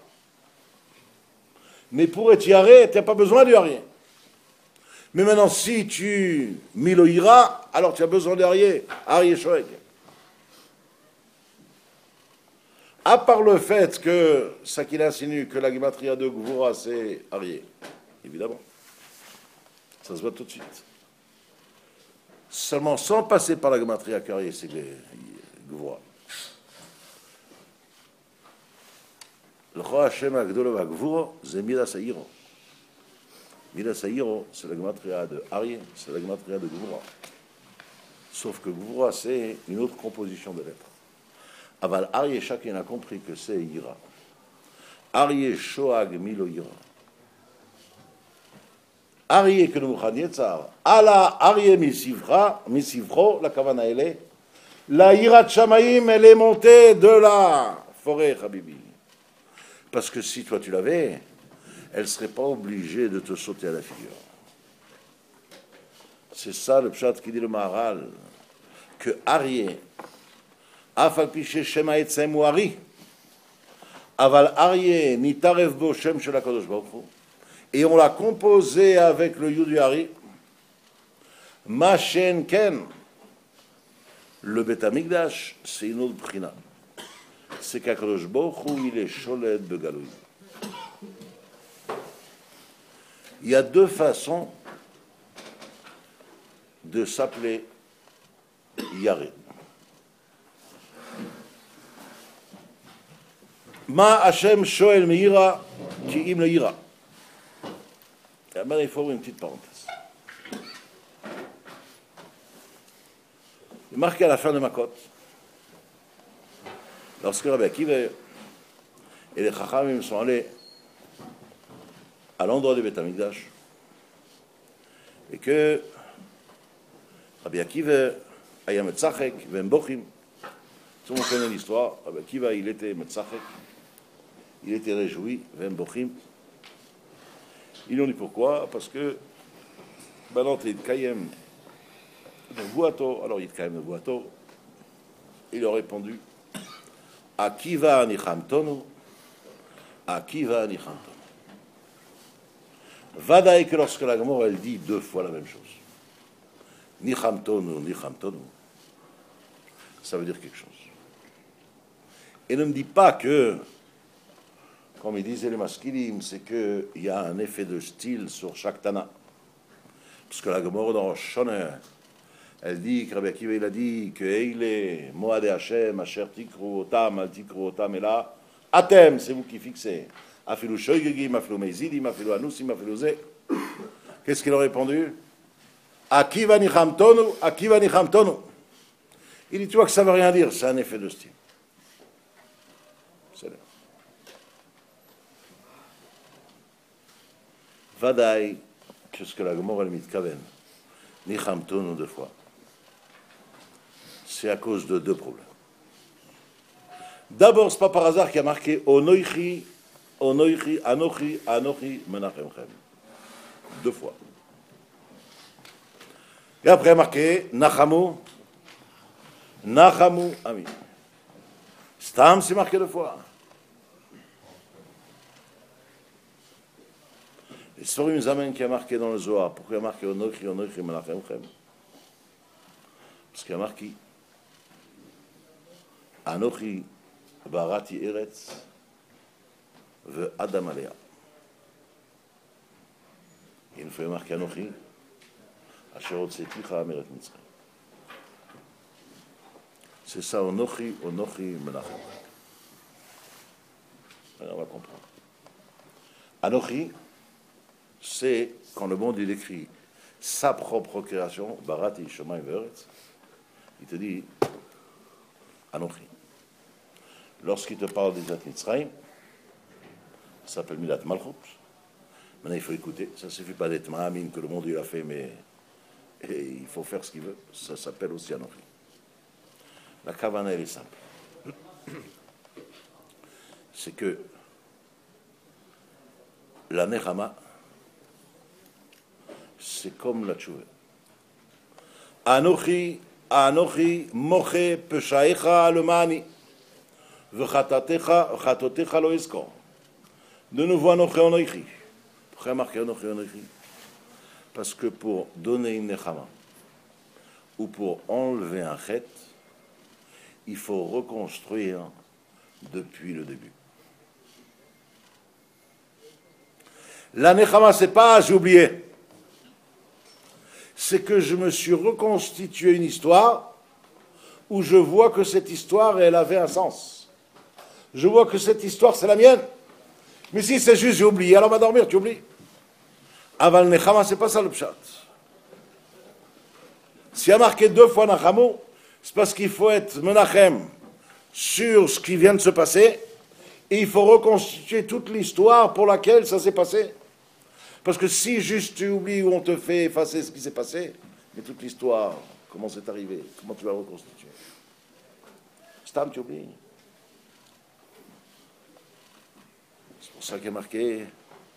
Mais pour être Yaré, tu n'as pas besoin du Aryeh. Mais maintenant, si tu Milo Ira, alors tu as besoin d'Aryeh, Aryeh Shoeg. À part le fait que ça qu'il insinue que la gematria de Gvura c'est Aryeh, évidemment, ça se voit tout de suite. Seulement sans passer par la gematria qu'Aryeh c'est Gvura. Le Chor Hashem Agdol Gvura c'est Midas Haïro. Midas Haïro, c'est la gematria de Aryeh, c'est la gematria de Gvura. Sauf que Gvura c'est une autre composition de lettres. Aval Aryeh, chacun a compris que c'est Ira. Aryeh Shoag Milo Ira. Aryeh que nous Nebuchadnezzar. Ala Aryeh Misivra, Misivro, la Kavana elle est. La Ira Shamaim, elle est montée de la forêt, Habibi. Parce que si toi tu l'avais, elle ne serait pas obligée de te sauter à la figure. C'est ça le pshat qui dit le Maharal, que Aryeh, Afal piché Shema Etzem ou Ari. Aval Aryeh nitarev bo Shem shel HaKadosh Baruch Hu. Et on l'a composé avec le Yud du Ari. Machen Ken. Le Beth Amikdash, c'est une autre prina. C'est qu'HaKadosh Baruch Hu, il est Sholed Begaloui. Il y a deux façons de s'appeler Yaré. Ma Hashem Shoel Meira qui im le ira. Il faut une petite parenthèse. Il est marqué à la fin de Makot. lorsque Rabbi Akiva et les Chachamim sont allés à l'endroit du Beth Amikdash, et que Rabbi Akiva aya metzachek vem bochim. Tout le monde connaît l'histoire. Rabbi Akiva, il était metzachek, il était réjoui, vem bochim. Ils ont dit pourquoi? Parce que maintenant il kayem nevuato, alors il kayem nevuato. Il a répondu Akiva nichamtonu, Akiva nichamtonu. Vadaï que lorsque la Gemara elle dit deux fois la même chose, nichamtonu, nichamtonu, ça veut dire quelque chose. Et ne me dis pas que, comme ils disaient les maskilim, c'est qu'il y a un effet de style sur chaque Tana. Parce que la Gemara dans Shoner, elle dit que Rabbi Akiva il a dit que Eile, Moade Hashem, Asher Tikru Otam, Al Tikru Otam, et là, Atem, c'est vous qui fixez. Afilou Shoygegim, Afilou Meizidim, Afilou Anusim, Afilou Zé. Qu'est-ce qu'il a répondu? Akiva Nichamtonu, Akiva Nichamtonu. Il dit, tu vois que ça ne veut rien dire, c'est un effet de style. C'est là. Vadaï, qu'est-ce que la Gemara elle mitkaven? Nichamtonu deux fois. C'est à cause de deux problèmes. D'abord, ce n'est pas par hasard qu'il y a marqué Onoichi, Onoichi, Anochi, Anochi, Menachemchem. Deux fois. Et après, il y a marqué Nachamu, Nachamu, Ami. Stam, c'est marqué deux fois. Et sur une zamène qui a marqué dans le Zohar, pourquoi il y a marqué Onochi, Onochi, Menachemchem? Parce qu'il y a marqué Anochi barati eretz ve adam alea. Et une fois marqué Anochi asher hotzeticha meret Mitzrayim. C'est ça Onochi, Onochi Menachem. Alors on va comprendre. Anochi, c'est quand le monde il écrit sa propre création, barati shomayim ve'eretz, il te dit Anochi. Lorsqu'il te parle des Mitzrayim, ça s'appelle Milat Malchut. Maintenant, il faut écouter. Ça ne suffit pas d'être Mahamim que le monde il a fait, mais et il faut faire ce qu'il veut. Ça s'appelle aussi Anochi. La Kavana, elle est simple. C'est que la Nechama, c'est comme la Tchouva. Anochi, Anochi, Moche, Peshaecha, Alemani. De nouveau, Anochi, Anochi. Pourquoi marquer Anochi, Anochi? Parce que pour donner une nechama ou pour enlever un chet, il faut reconstruire depuis le début. La nechama, c'est pas j'ai oublié. C'est que je me suis reconstitué une histoire où je vois que cette histoire, elle avait un sens. Je vois que cette histoire, c'est la mienne. Mais si c'est juste j'ai oublié, alors on va dormir, tu oublies. Aval Nechama, c'est pas ça le pshat. S'il y a marqué deux fois Nachamu, c'est parce qu'il faut être Menachem sur ce qui vient de se passer et il faut reconstituer toute l'histoire pour laquelle ça s'est passé. Parce que si juste tu oublies ou on te fait effacer ce qui s'est passé, mais toute l'histoire, comment c'est arrivé, comment tu vas reconstituer? Stam, tu oublies. C'est pour ça qu'il est marqué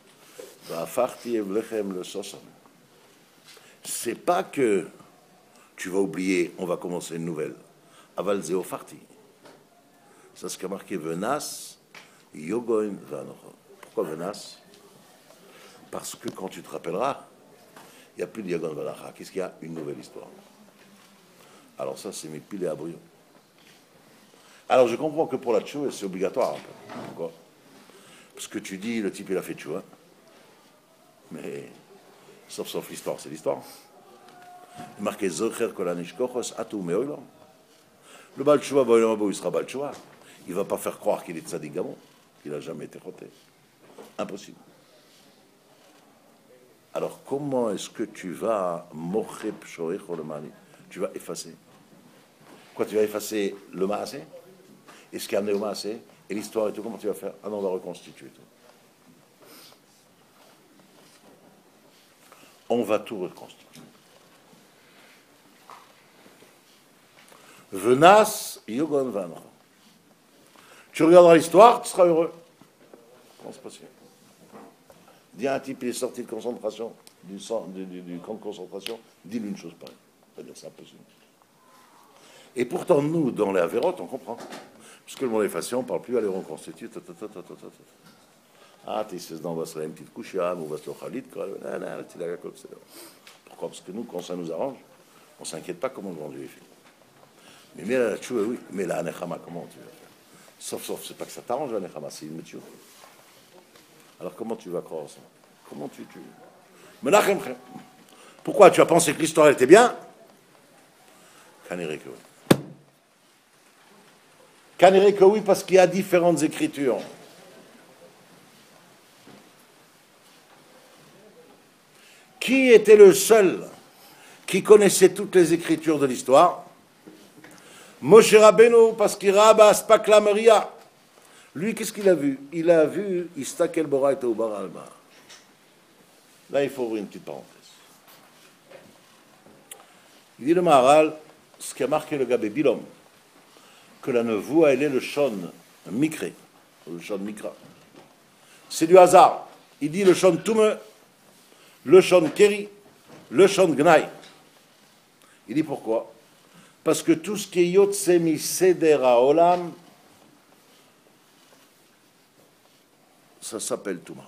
c'est pas que tu vas oublier, on va commencer une nouvelle. Aval Zéofarti. C'est ce qui a marqué Venas, Yogoin Vanocho. Pourquoi Venas? Parce que quand tu te rappelleras, il n'y a plus de Yogoin Vanocha. Qu'est-ce qu'il y a? Une nouvelle histoire. Alors ça, c'est mes piles à brouillon. Alors je comprends que pour la tchouva, c'est obligatoire. Un peu. Pourquoi? Parce que tu dis, le type il a fait tchouva. Mais, sauf sauf l'histoire, c'est l'histoire. Marqué Zocher Kolanish Kochos, Atou Meoilam. Le Baal Tshuva, il sera Baal Tshuva. Il ne va pas faire croire qu'il est Tzadik Gamon, qu'il n'a jamais été roté. Impossible. Alors, comment est-ce que tu vas mocher Pshoech le Mani? Tu vas effacer. Quoi, tu vas effacer le Maasé? et ce qui a amené au Maasé, et l'histoire et tout, comment tu vas faire? Ah non, on va reconstituer tout. On va tout reconstituer. Venas Yogon Van. Tu regarderas l'histoire, tu seras heureux. Comment c'est possible? Dis à un type, il est sorti de concentration, du, du, du, du camp de concentration, dis-lui une chose pareille. C'est-à-dire, c'est impossible. Et pourtant, nous, dans les Avérotes, on comprend. Puisque le monde est facile, on ne parle plus, allez, on reconstitue. Ta, ta, ta, ta, ta, ta. Ah, tu sais, on va se faire une petite couche, on va se faire Khalid. Pourquoi? Parce que nous, quand ça nous arrange, on ne s'inquiète pas comment le bon Dieu est fait. Mais, mais la tchouva, oui. Mais la Nechama, comment tu vas faire? Sauf, sauf, c'est pas que ça t'arrange, la Nechama, c'est une métier. Alors comment tu vas croire ça? Comment tu tues? Menachem Chem. Pourquoi tu as pensé que l'histoire était bien? Canéré que oui. Canéré que oui, parce qu'il y a différentes écritures. Qui était le seul qui connaissait toutes les écritures de l'histoire? Moshe Rabbeinu, parce qu'il rabba Spakla Maria. Lui, qu'est-ce qu'il a vu? Il a vu Istakel Boraita Ubar Alma. Là, il faut ouvrir une petite parenthèse. Il dit le Maharal, ce qui a marqué le Gabé Bilom, que la nevoie, elle est le Shon Mikre, le Shon Mikra. C'est du hasard. Il dit le Shon Tume, le Shon Keri, le Shon Gnai. Il dit pourquoi? Parce que tout ce qui est Yotse mi Seder Haolam, ça s'appelle Touma.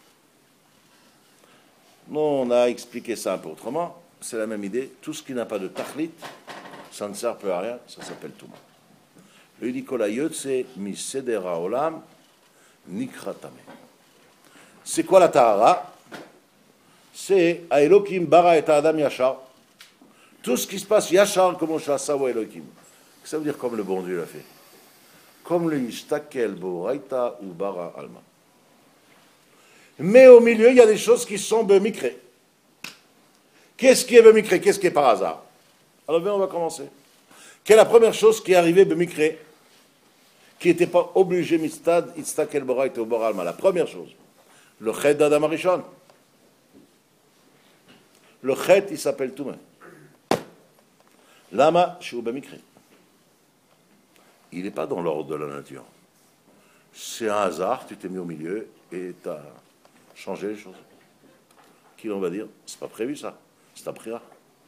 Nous, on a expliqué ça un peu autrement. C'est la même idée. Tout ce qui n'a pas de Tachlit, ça ne sert plus à rien, ça s'appelle Touma. Le Nikola Yotse mi Seder Haolam Nikra Tameh. C'est quoi la Tahara? C'est Elohim bara et Adam Yachar. Tout ce qui se passe Yachar comme Oshasa ou Elohim. Ça veut dire comme le bon Dieu l'a fait. Comme le Yishtakel Boraita ou Bara Alma. Mais au milieu, il y a des choses qui sont bemikre. Qu'est-ce qui est bemikre? Qu'est-ce qui est par hasard? Alors bien, on va commencer. Quelle est la première chose qui est arrivée bemikre, qui n'était pas obligé mistad, Yishtakel Boraita ou Bara Alma? La première chose, le chet d'Adam Arishon. Le chet, il s'appelle Touma. Lama, je suis au bemikre. Il n'est pas dans l'ordre de la nature. C'est un hasard, tu t'es mis au milieu et tu as changé les choses. Qui on va dire? C'est pas prévu ça, c'est un prière.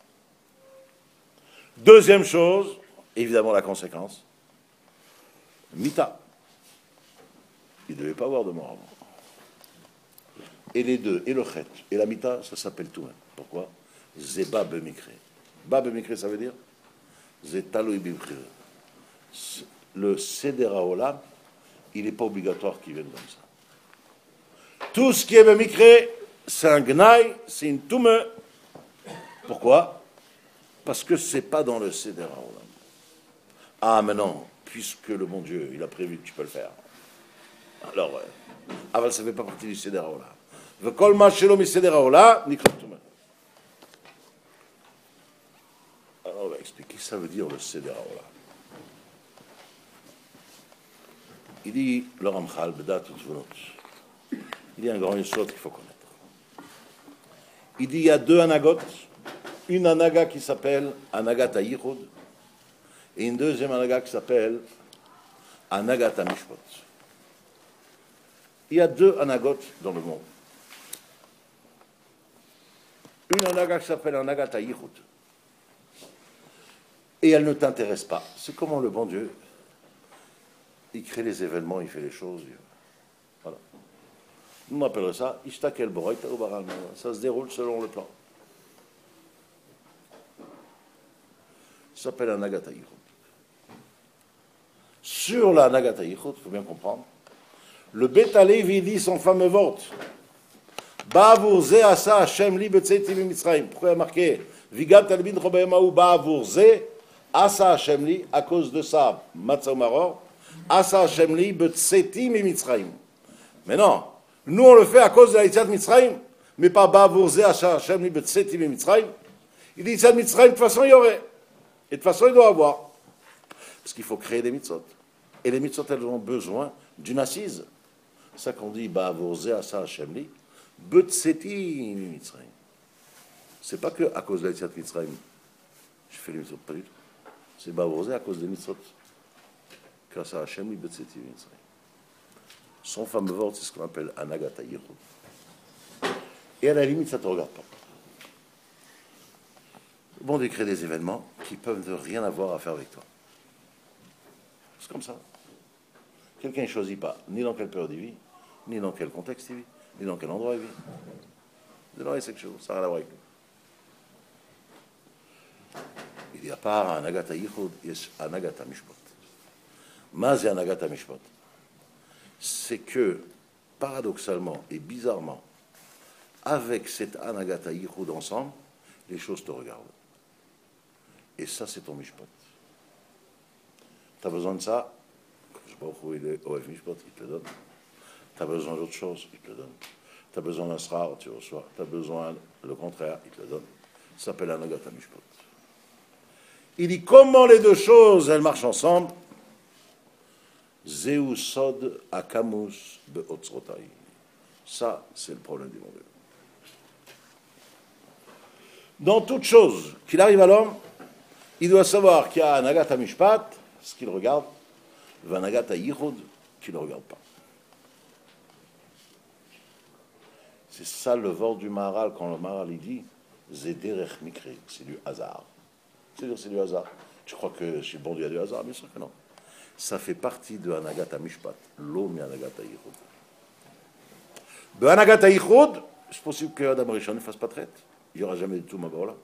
Deuxième chose, évidemment la conséquence, Mita. Il ne devait pas avoir de mort avant. Et les deux, et le chet, et la Mita, ça s'appelle tout. Pourquoi? Zeba bemikre. Ba bemikre, ça veut dire Zetaloui bimkre. Le Seder Haolam, il n'est pas obligatoire qu'il vienne comme ça. Tout ce qui est bemikre, c'est un gnaï, c'est une toume. Pourquoi? Parce que ce n'est pas dans le Seder Haolam. Ah, maintenant, puisque le bon Dieu, il a prévu que tu peux le faire. Alors, euh, avant, ça ne fait pas partie du Seder Haolam. V'kol ma shelo mi Seder Haolam, nikra toume. Alors, on va expliquer ça veut dire le Seder Haolam. Il dit, le Ramchal, Bedat Utzvonot, il dit un grand yesod qu'il faut connaître. Il dit, il y a deux anagotes, une anaga qui s'appelle Anagat HaYichud, et une deuxième anaga qui s'appelle Anagat HaMishpot. Il y a deux anagotes dans le monde. Une anaga qui s'appelle Anagat HaYichud, et elle ne t'intéresse pas. C'est comment le bon Dieu, il crée les événements, il fait les choses. Voilà. On appellerait ça Ishtakel Boraita ou Baral. Ça se déroule selon le plan. Ça s'appelle un Nagata Yichud. Sur la Nagata Yichud, il faut bien comprendre, le Beth Alevi dit son fameux vote. Ba'avur ze asa Hashem li b'tzeti mitzrayim. Pourquoi il y a marqué Vigat albin chobayemahu ba'avur ze asa Hashem li, à cause de ça, Matzah Maror, asa Hashem li b'tzeti mitzrayim. Mais non, nous on le fait à cause de la Yetziat Mitzrayim, mais pas ba'avur ze asa Hashem li b'tzeti mitzrayim. Il dit Yetziat Mitzrayim, de toute façon il y aurait. Et de toute façon il doit avoir. Parce qu'il faut créer des mitzvot. Et les mitzvot, elles ont besoin d'une assise. C'est ça qu'on dit, bah, vorzé asa Hashem li, betzeti mitzrayim. C'est pas que à cause de l'Etziat Mitzrayim, je fais les mitzvot, pas du tout. C'est bah, vorzé à cause des mitzvot. Car ça Hashem li, betzeti mitzrayim. Son fameux vort, c'est ce qu'on appelle Anagat Hayichud. Et à la limite, ça ne te regarde pas. Bon, Dieu crée des événements qui peuvent ne rien avoir à faire avec toi. C'est comme ça. Quelqu'un ne choisit pas ni dans quelle période il vit, ni dans quel contexte il vit, ni dans quel endroit il vit. C'est dans quelque chose, ça n'a rien à voir avec lui. Il y a pas un Anagat Hayichud, il y a un Anagat Hamishpot. Mais un Anagat Hamishpot, c'est que, paradoxalement et bizarrement, avec cet Anagat Hayichud ensemble, les choses te regardent. Et ça, c'est ton Mishpot. Tu as besoin de ça, je ne sais pas où il est, O F Mishpot, il te le donne. Tu as besoin d'autre chose, il te le donne. Tu as besoin d'un srar, tu reçois. Tu as besoin le contraire, il te le donne. Ça s'appelle Anagat Mishpot. Il dit comment les deux choses, elles marchent ensemble. Zeu sod akamus beotzrotai. Ça, c'est le problème du monde. Dans toute chose qu'il arrive à l'homme, il doit savoir qu'il y a un Anagat Mishpat, ce qu'il regarde, et un Anagat Hayichud, qui ne regarde pas. C'est ça le vort du Maharal, quand le Maharal il dit Zederech Mikre, c'est du hasard. C'est-à-dire c'est du hasard. Tu crois que chez le bon Dieu il y a du hasard? Bien sûr que non. Ça fait partie de Anagat Mishpat, l'eau mi Anagat Hayichud. De Anagat Hayichud, c'est possible que Adam Rishon ne fasse pas traite. Il n'y aura jamais de tout Mabaola.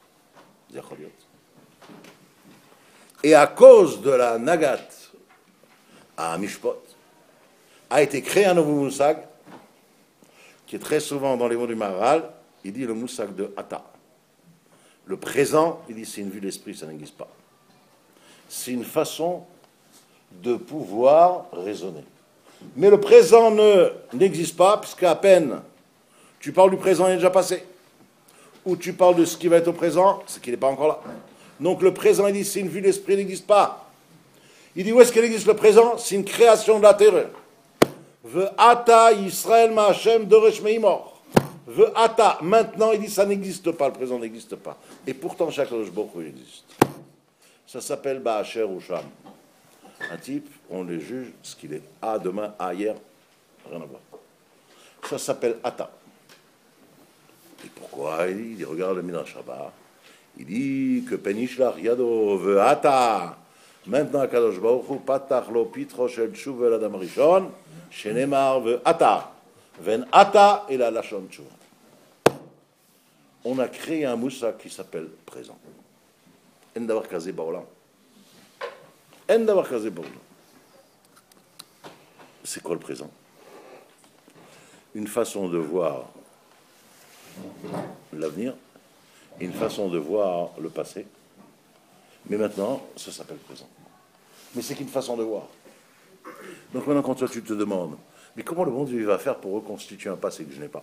Et à cause de la Nagat à Mishpot, a été créé un nouveau moussag, qui est très souvent dans les mots du Maharal, il dit le moussag de Ata. Le présent, il dit c'est une vue d'esprit, ça n'existe pas. C'est une façon de pouvoir raisonner. Mais le présent ne n'existe pas, puisqu'à peine tu parles du présent, il est déjà passé. Ou tu parles de ce qui va être au présent, c'est qu'il n'est pas encore là. Donc le présent, il dit, c'est une vue d'esprit, il n'existe pas. Il dit, où est-ce qu'il existe le présent? C'est une création de la terre. Ve ata Yisrael ma Hashem doresh meimor. Ve ata, maintenant, il dit, ça n'existe pas, le présent n'existe pas. Et pourtant, chaque Kadosh Baruch Hu existe. Ça s'appelle Ba'asher ou Sham. Un type, on le juge ce qu'il est. Ah, demain, ah, hier, rien à voir. Ça s'appelle ata. Et pourquoi? Il dit, regarde le Midrash Rabbah. Il dit que Penishlach Yado Ve'ata. Maintenant, Kadosh Baruch Hu patach lo pitro shel tshuva l'adam rishon, shenemar ve'ata. Ven ata et la lashon tshuva. On a créé un moussa qui s'appelle présent. En davar kaze baolam. En davar kaze baolam. C'est quoi le présent? Une façon de voir l'avenir, une façon de voir le passé, mais maintenant, ça s'appelle présent. Mais c'est qu'une façon de voir. Donc maintenant, quand toi tu te demandes, mais comment le bon Dieu va faire pour reconstituer un passé que je n'ai pas?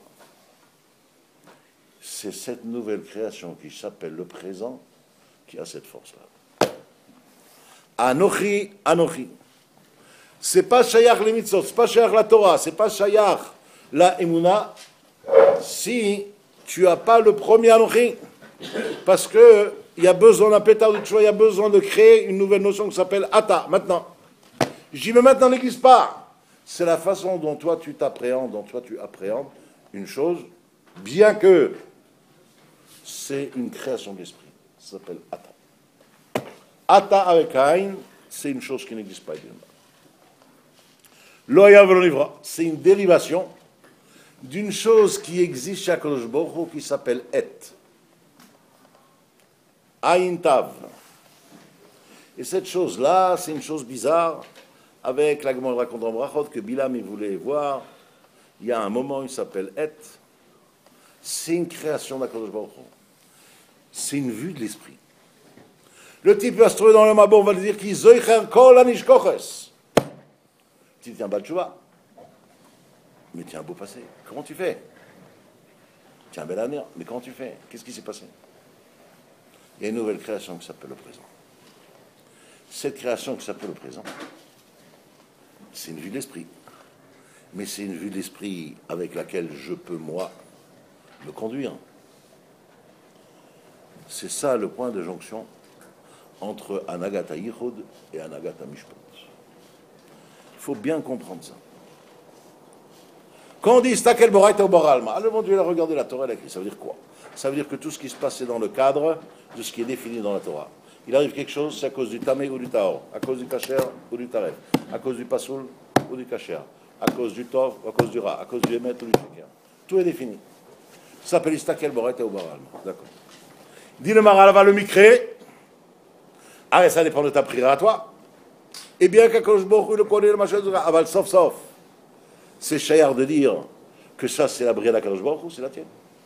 C'est cette nouvelle création qui s'appelle le présent qui a cette force-là. Anochi, Anochi. C'est pas shayach les mitzvot, c'est pas shayach la Torah, c'est pas shayach la Emouna, si tu n'as pas le premier Anochi. Parce qu'il y a besoin d'un pétard de tchouva, il y a besoin de créer une nouvelle notion qui s'appelle Ata, maintenant. J'y vais maintenant n'existe pas. C'est la façon dont toi tu t'appréhendes, dont toi tu appréhendes une chose, bien que c'est une création de l'esprit. Ça s'appelle Ata. Ata avec Aïn, c'est une chose qui n'existe pas. Loya velonivra, c'est une dérivation d'une chose qui existe chez Akadosh Baruch Hu qui s'appelle Et. Aïn Tav. Et cette chose-là, c'est une chose bizarre, avec la Gemara raconte en Brachot que Bilam il voulait voir. Il y a un moment, il s'appelle Et. C'est une création d'Akadosh Baruch Hu. C'est une vue de l'esprit. Le type va se trouver dans le Mabon, on va lui dire qu'il zoicher kol anishkoches. Tu tiens bal tchouva. Mais tu as un beau passé. Comment tu fais? Tu as un bel avenir. Mais comment tu fais? Qu'est-ce qui s'est passé? Il y a une nouvelle création qui s'appelle le présent. Cette création qui s'appelle le présent, c'est une vue de l'esprit. Mais c'est une vue de l'esprit avec laquelle je peux, moi, me conduire. C'est ça le point de jonction entre Anagat Yichud et Anagat Mishpat. Il faut bien comprendre ça. Quand on dit Stakel Boraita ou Boralma, alors mon Dieu, il a regardé la Torah, elle a écrit. Ça veut dire quoi? Ça veut dire que tout ce qui se passe est dans le cadre de ce qui est défini dans la Torah. Il arrive quelque chose, c'est à cause du Tamé ou du Taor, à cause du Kacher ou du Taref, à cause du Pasoul ou du Kacher, à cause du Tov ou à cause du Ra, à cause du Emet ou du Sheker. Tout est défini. Ça s'appelle Stakel Boraita ou Boralma. D'accord. Dit le Maralava le Mikré. Ah, ça dépend de ta prière à toi. Et bien qu'Akadosh Baruch Hu le connaît, le machin, aval sauf sauf. C'est chayard de dire que ça c'est la prière d'Akadosh Baruch Hu, c'est la tienne.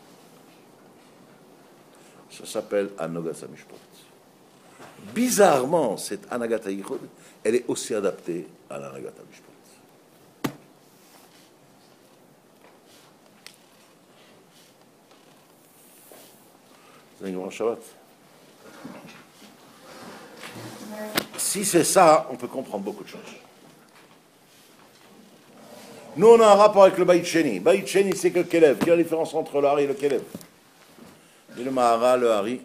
Ça s'appelle Anagat Mishpat. Bizarrement, cette Anagat Yichud, elle est aussi adaptée à l'Anagat Mishpat. C'est un grand Shabbat. Si c'est ça, on peut comprendre beaucoup de choses. Nous, on a un rapport avec le Baït Sheni. Baït Sheni, c'est que le Kelev. Quelle est la différence entre le Hari et le Kelev? Et le Mahara, le Hari,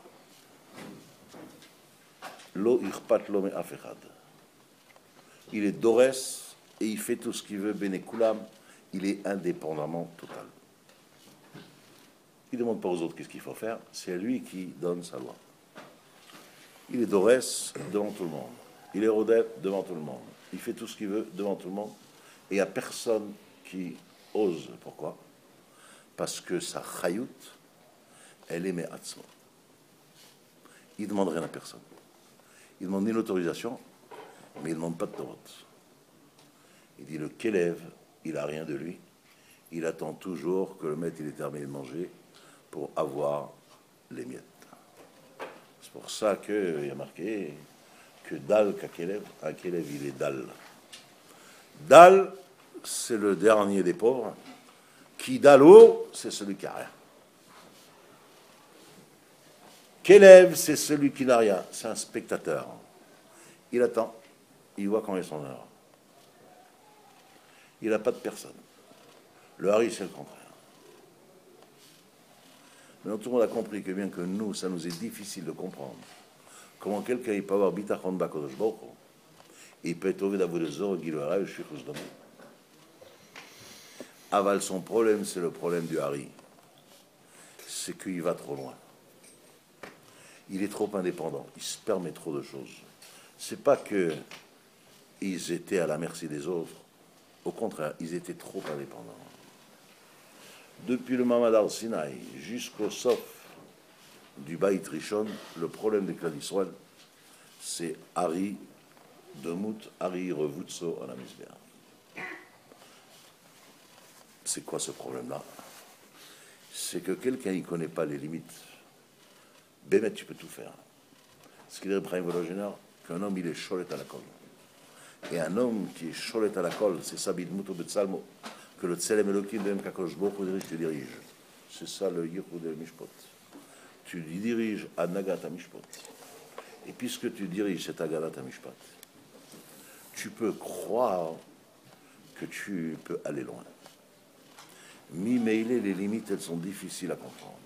Lo irpat lo me afechad. Il est Dorès et il fait tout ce qu'il veut, Bene Kulam. Il est indépendamment total. Il ne demande pas aux autres qu'est-ce qu'il faut faire, c'est lui qui donne sa loi. Il est Dorès devant tout le monde. Il est Rodef devant tout le monde. Il fait tout ce qu'il veut devant tout le monde. Et il n'y a personne qui ose. Pourquoi? Parce que sa chayout, elle est me'atzmo. Il ne demande rien à personne. Il ne demande ni l'autorisation, mais il ne demande pas de Torah. Il dit le Kelev, il n'a rien de lui. Il attend toujours que le maître il ait terminé de manger pour avoir les miettes. C'est pour ça qu'il y a marqué que Dal qu'à Kelev, un Kelev il est Dal. Dal, c'est le dernier des pauvres. Qui Dalo, c'est celui qui n'a rien. Kelev, c'est celui qui n'a rien. C'est un spectateur. Il attend. Il voit quand est son heure. Il n'a pas de personne. Le Hari, c'est le contraire. Maintenant, tout le monde a compris que bien que nous, ça nous est difficile de comprendre comment quelqu'un peut avoir bitachon b'Akadosh Baruch Hu, il peut être au d'avoue zor gilora et shichus d'amou. Aval, son problème, c'est le problème du Hari. C'est qu'il va trop loin. Il est trop indépendant. Il se permet trop de choses. C'est pas que ils étaient à la merci des autres. Au contraire, ils étaient trop indépendants. Depuis le Mamad al-Sinaï jusqu'au Sof du Baït Rishon, le problème des clans d'Israël, c'est Hari Demout, Hari Revutso à la misbéa. C'est quoi ce problème-là? C'est que quelqu'un ne connaît pas les limites. Bémet, tu peux tout faire. Ce qu'il dit Ibrahim Vologéner, qu'un homme, il est cholet à la colle. Et un homme qui est cholet à la colle, c'est Sabid Mouto Betsalmo, que le Tselem Elohim de M. Kakosh Boko dirige, tu diriges. C'est ça le Yichud de Mishpot. Tu diriges à Nagat Mishpot. Et puisque tu diriges cet Agadat Mishpat, tu peux croire que tu peux aller loin. Mi-mailé, les limites, elles sont difficiles à comprendre.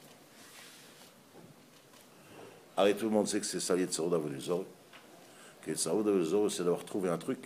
Allez, tout le monde sait que c'est ça, le Yetzirah d'Avodizor. Que le Yetzirah d'Avodizor, c'est d'avoir trouvé un truc.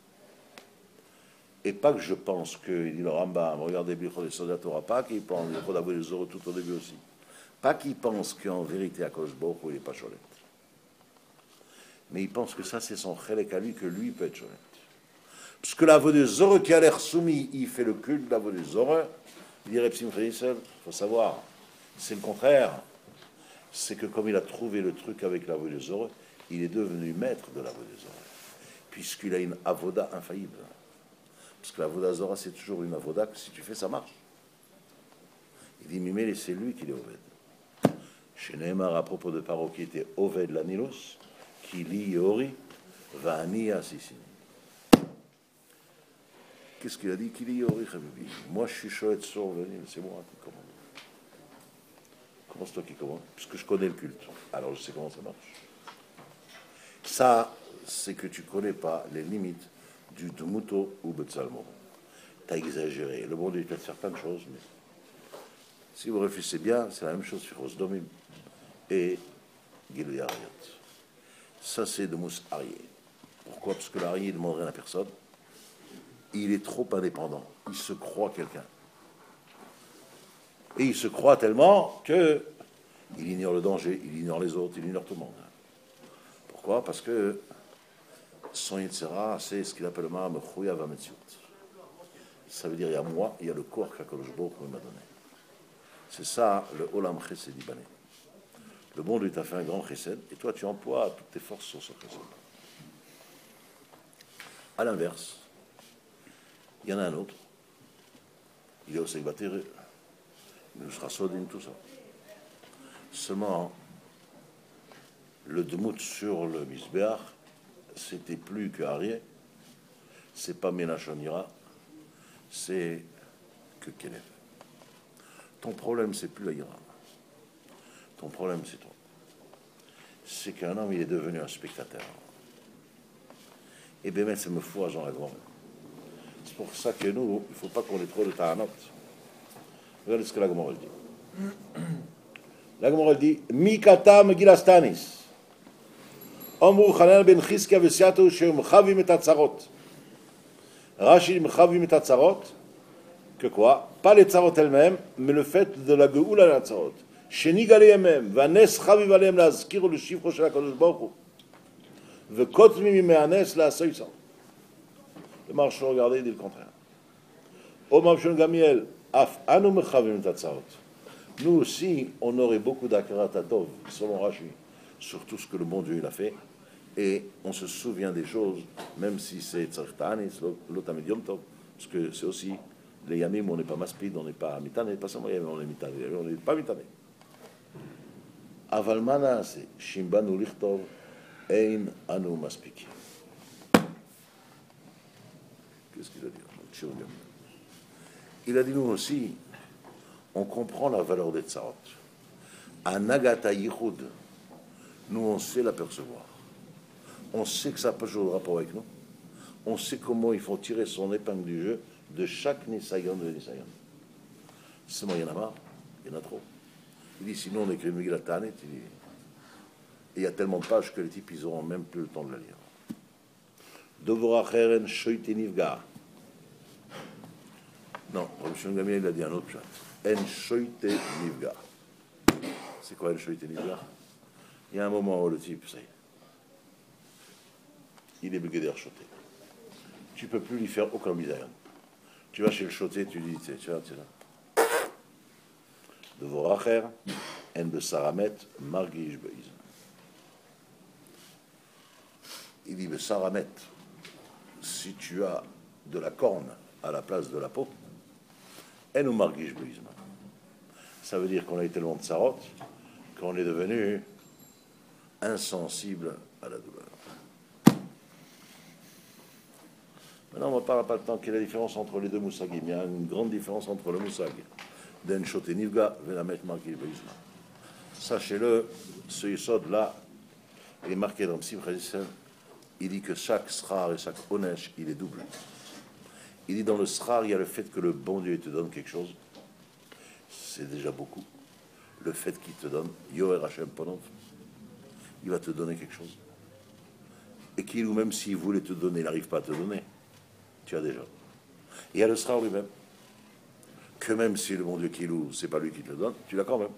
Et pas que je pense que, il dit le Rambam, regardez Bichot et Sodat Torah, pas qu'il pense, il faut d'Avodizor tout au début aussi. Pas qu'il pense qu'en vérité, à Kosh Baruch Hu, il n'est pas cholette. Mais il pense que ça, c'est son chélek à lui, que lui peut être cholette. Parce que l'Avodizor qui a l'air soumis, il fait le culte d'Avodizor. Il dirait Psim Chayissel, il faut savoir, c'est le contraire. C'est que comme il a trouvé le truc avec l'Avodizor, il est devenu maître de l'Avodizor, puisqu'il a une avoda infaillible. Parce que l'Avoda Zora, c'est toujours une avoda que si tu fais, ça marche. Il dit, Mimele, c'est lui qui est Oved. Chez Neymar, à propos de Paro qui était Oved l'Anilos, qui lit Yori, va Ania Sissini. Qu'est-ce qu'il a dit? Qui lit Yori, Chabibi. Moi, je suis Shoet Sorvenil, c'est moi qui commande. Comment c'est toi qui commande? Puisque je connais le culte. Alors, je sais comment ça marche. Ça, c'est que tu ne connais pas les limites du Dmuto ou Betsalmo. T'as exagéré. Le bon Dieu peut faire plein de choses, mais si vous réfléchissez bien, c'est la même chose sur Osdomim et Gilui Ariot. Ça, c'est de Mousse Arié. Pourquoi? Parce que l'Arié ne demande rien à personne. Il est trop indépendant. Il se croit quelqu'un. Et il se croit tellement que il ignore le danger, il ignore les autres, il ignore tout le monde. Pourquoi? Parce que son Yitzhara, c'est ce qu'il appelle le Ma'am Chouya Vametziut. Ça veut dire il y a moi, il y a le corps qu'Akadosh Baruch Hu m'a donné. C'est ça le Olam Chesed Ibané. Le bon Dieu t'a fait un grand chesed, et toi tu emploies toutes tes forces sur ce chesed. À l'inverse, il y en a un autre, il est au Seikbatere, il nous sera sodine, tout ça. Seulement, le Dmout sur le Misbéach, c'était plus que Arié, c'est pas Ménachonira, c'est que Kélev. Ton problème, c'est plus la Ira. Ton problème, c'est toi. C'est qu'un homme, il est devenu un spectateur. Et bien, ça me fout à Jean Lagrange. C'est pour ça que nous, il ne faut pas qu'on ait trop de Tahanot. Regardez ce que la Gemara dit. La Gemara dit Mikata Megilastanis. Omru Chanan ben Chizkia v'Siato she'mchavim et hatzarot. Rashi mchavim et hatzarot. Que quoi? Pas les tzarot elles-mêmes, mais le fait de la geoula la tzarot. Shenigale yemem, vanes chaviv aleim lazkir le chiffre shel HaKadosh Baruch Hu. Vekotmi mimehanes la soysan. Le marchand, regardez, il dit le contraire. Omam shon Gamiel, af anu mechavim et hatzarot. Nous aussi, on aurait beaucoup d'akarat atov, selon Rashi, sur tout ce que le bon Dieu il a fait, et on se souvient des choses, même si c'est tzarich ta'anis, l'otamid yom tov, parce que c'est aussi les yamim, on n'est pas maspid, on n'est pas mitané, pas seulement yamim, on est mitané, on n'est pas mitané. Aval mana c'est shimbanu lichtov ein anu maspiki. Qu'est-ce qu'il a dit? Il a dit nous aussi, on comprend la valeur des tzarot. Anagata yichud, nous on sait l'apercevoir. On sait que ça n'a pas toujours de rapport avec nous. On sait comment il faut tirer son épingle du jeu de chaque Nisayon de Nisayon. Seulement, il y en a marre, il y en a trop. Il dit, sinon on écrit une Megillat Ta'anet, il dit, et il y a tellement de pages que les types, ils n'auront même plus le temps de la lire. Dovora Cheren Shoite Nivga. Non, Rabbi Shimon Gamliel, il a dit un autre chat. En Shoite Nivga. C'est quoi En Shoite Nivga? Il y a un moment où le type, ça y est, il est Begeder Shoté. Tu ne peux plus lui faire aucun bisayon. Tu vas chez le choté, tu dis, tu vois, tu là. De Voracher, en de Saramet, Margish Beiz. Il dit, Saramet, si tu as de la corne à la place de la peau, en ou Margish Beiz. Ça veut dire qu'on a été loin de Sarot, qu'on est devenu insensible à la douleur. Maintenant, on ne parle pas le temps quelle est la différence entre les deux moussagim. Il y a une grande différence entre le moussag d'en shoté nivga et la mettre marqué beizma. Sachez-le, ce yesod là est marqué dans Psim Chazissel. Il dit que chaque srar et chaque onesh, il est double. Il dit dans le srar, il y a le fait que le bon Dieu te donne quelque chose. C'est déjà beaucoup. Le fait qu'il te donne, Yoher Hashem Ponov, il va te donner quelque chose. Et qu'il, ou même s'il voulait te donner, il n'arrive pas à te donner. Tu as déjà. Et il y a le srar lui-même. Que même si le bon Dieu qui loue, c'est pas lui qui te le donne, tu l'as quand même.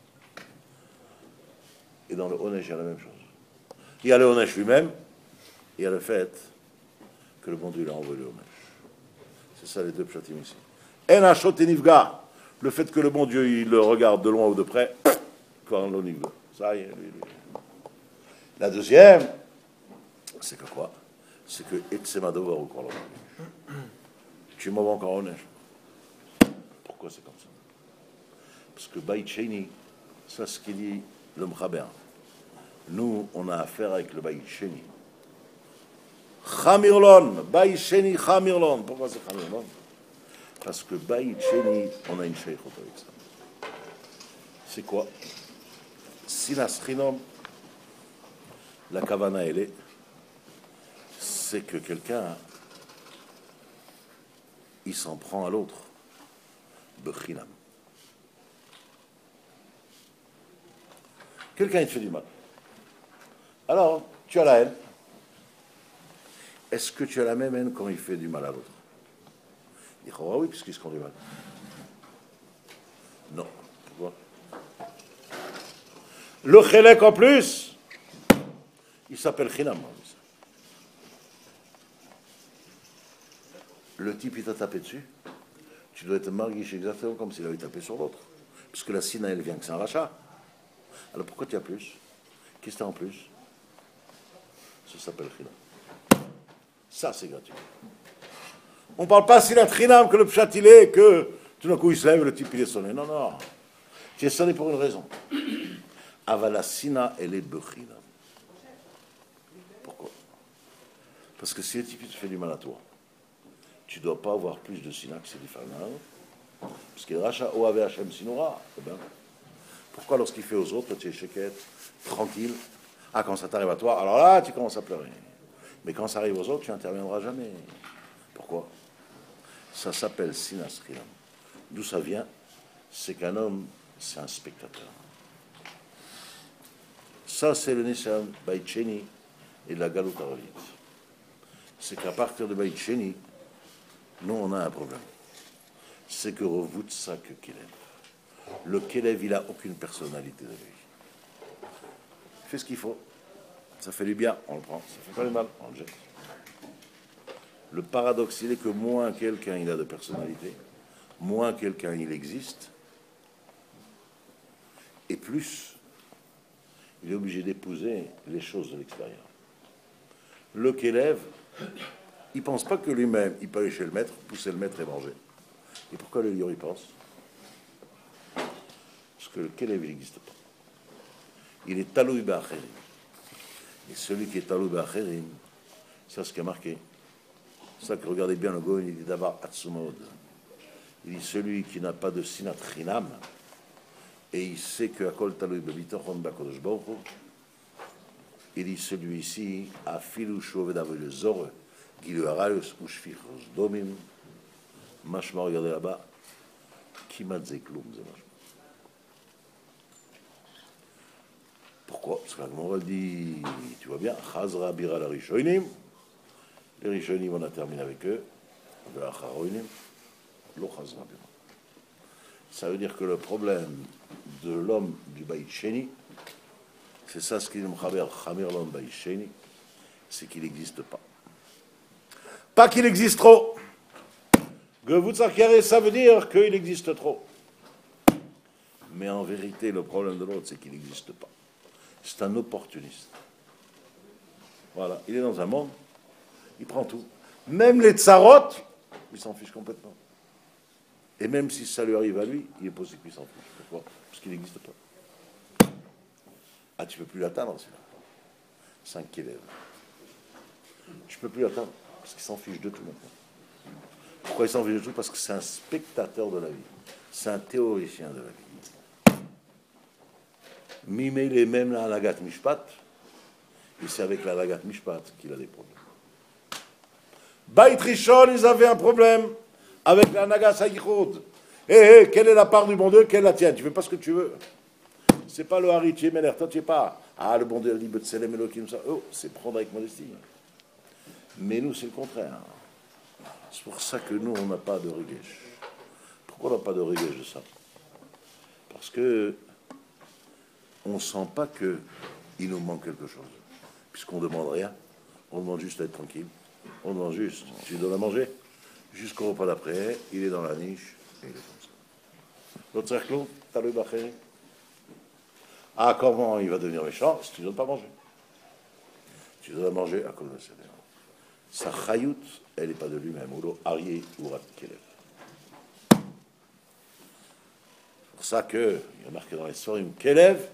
Et dans le Onesh, il y a la même chose. Il y a le Onesh lui-même, et il y a le fait que le bon Dieu l'a envoyé le Onesh. C'est ça les deux pshatim ici. En Hashot et Nivga, le fait que le bon Dieu il le regarde de loin ou de près, quand l'on Nivga. Ça y est, lui, lui. La deuxième, c'est que quoi? C'est que Etsemadova ou quoi? Tu m'envoies encore Onesh. Pourquoi c'est comme ça? Parce que Baït Sheni, ça c'est ce qu'il dit le Mchaber. Nous, on a affaire avec le Baït Sheni. Chamirlon, Baït Sheni, Chamirlon. Pourquoi c'est Chamirlon? Parce que Baït Sheni, on a une sheikhot avec ça. C'est quoi? Sinas Chinom, la kavana elle est, c'est que quelqu'un il s'en prend à l'autre. Bechinam. Quelqu'un il te fait du mal. Alors, tu as la haine. Est-ce que tu as la même haine quand il fait du mal à l'autre? Il dit, oh oui, puisqu'il se conduit mal. Non. Pourquoi? Le chélek en plus, il s'appelle Chinam. Le type, il t'a tapé dessus. Tu dois être marguiche exactement comme s'il avait tapé sur l'autre. Puisque la sina, elle vient que c'est un rachat. Alors pourquoi tu as plus? Qu'est-ce que tu as en plus? Ça s'appelle Chinam. Ça, c'est gratuit. On ne parle pas si la Chinam que le pshat il est, que tout d'un coup il se lève, le type il est sonné. Non, non. Tu es sonné pour une raison. Avala sina, elle est bechinam. Pourquoi? Parce que si le type il te fait du mal à toi, tu ne dois pas avoir plus de sina que c'est des femmes. Parce qu'il racha o ave Hashem sinora. Eh bien, pourquoi lorsqu'il fait aux autres, tu es chéquette, tranquille? Ah, quand ça t'arrive à toi, alors là, tu commences à pleurer. Mais quand ça arrive aux autres, tu n'interviendras jamais. Pourquoi? Ça s'appelle sinas chinam. D'où ça vient? C'est qu'un homme, c'est un spectateur. Ça, c'est le Nissan Beit Sheni et de la Galout Aravit. C'est qu'à partir de Beit Sheni, nous, on a un problème. C'est que revoute ça que Kélev. Le Kélev, il n'a aucune personnalité de lui. Il fait ce qu'il faut. Ça fait du bien, on le prend. Ça fait pas du mal, on le jette. Le paradoxe, il est que moins quelqu'un il a de personnalité, moins quelqu'un il existe, et plus il est obligé d'épouser les choses de l'extérieur. Le Kélev, il ne pense pas que lui-même, il peut aller chez le maître, pousser le maître et manger. Et pourquoi le lion, il pense? Parce que le Kélev, il n'existe pas. Il est Taloui Ba'acherim. Et celui qui est Taloui Ba'acherim, c'est ce qui a marqué. C'est ça que regardez bien le Goïn, il dit d'abord Atsumod. Il dit celui qui n'a pas de sinat chinam, et il sait que Akol Taloui B'Bitochon B'Akodosh Baruch Hu, il dit celui-ci a filu shoved avec le zor, gilu arayus ou shfichos domim, mashma, regardez là-bas, kimat zekloum, c'est mashma. Pourquoi? Parce que la Gemara dit, tu vois bien, chazra bira la rishonim, les rishonim on a terminé avec eux, de la charoinim, lo chazra bira. Ça veut dire que le problème de l'homme du Beit Sheni, c'est ça ce qu'il dit Mchaber Chamir l'homme Beit Sheni, c'est qu'il n'existe pas. Pas qu'il existe trop. Gevutzakiare, ça veut dire qu'il existe trop. Mais en vérité, le problème de l'autre, c'est qu'il n'existe pas. C'est un opportuniste. Voilà, il est dans un monde, il prend tout. Même les tsarotes, il s'en fiche complètement. Et même si ça lui arrive à lui, il est possible qu'il s'en fiche. Pourquoi? Parce qu'il n'existe pas. Ah, tu ne peux plus l'atteindre, celui-là. Cinq élèves. Tu ne peux plus l'atteindre, parce qu'il s'en fiche de tout maintenant. Pourquoi il s'en fiche de tout? Parce que c'est un spectateur de la vie. C'est un théoricien de la vie. Mimé, il est même là à l'Agat Mishpat, et c'est avec la Lagat Mishpat qu'il a des problèmes. Beit Rishon, ils avaient un problème avec la Nagas Haïchoud. Hé, hé, quelle est la part du bon Dieu, quelle est la tienne? Tu veux pas ce que tu veux. C'est pas le Haritier Meler, toi tu es pas. Ah, le bon Dieu dit Betselem Elohim, ça. Oh, c'est prendre avec modestie. Mais nous, c'est le contraire. C'est pour ça que nous, on n'a pas de regesh. Pourquoi on n'a pas de regesh de ça? Parce que on sent pas qu'il nous manque quelque chose. Puisqu'on ne demande rien, on demande juste à être tranquille. On demande juste, tu donnes à manger. Jusqu'au repas d'après, il est dans la niche, et il est comme ça. L'autre cercle, t'as le baché. Ah, comment il va devenir méchant si tu ne donnes pas à manger? Tu donnes à manger à cause de Seigneur. Sa chayout, elle n'est pas de lui-même. Ou l'eau arié ou rat kélev. C'est pour ça qu'il y a marqué dans les sorim kélev,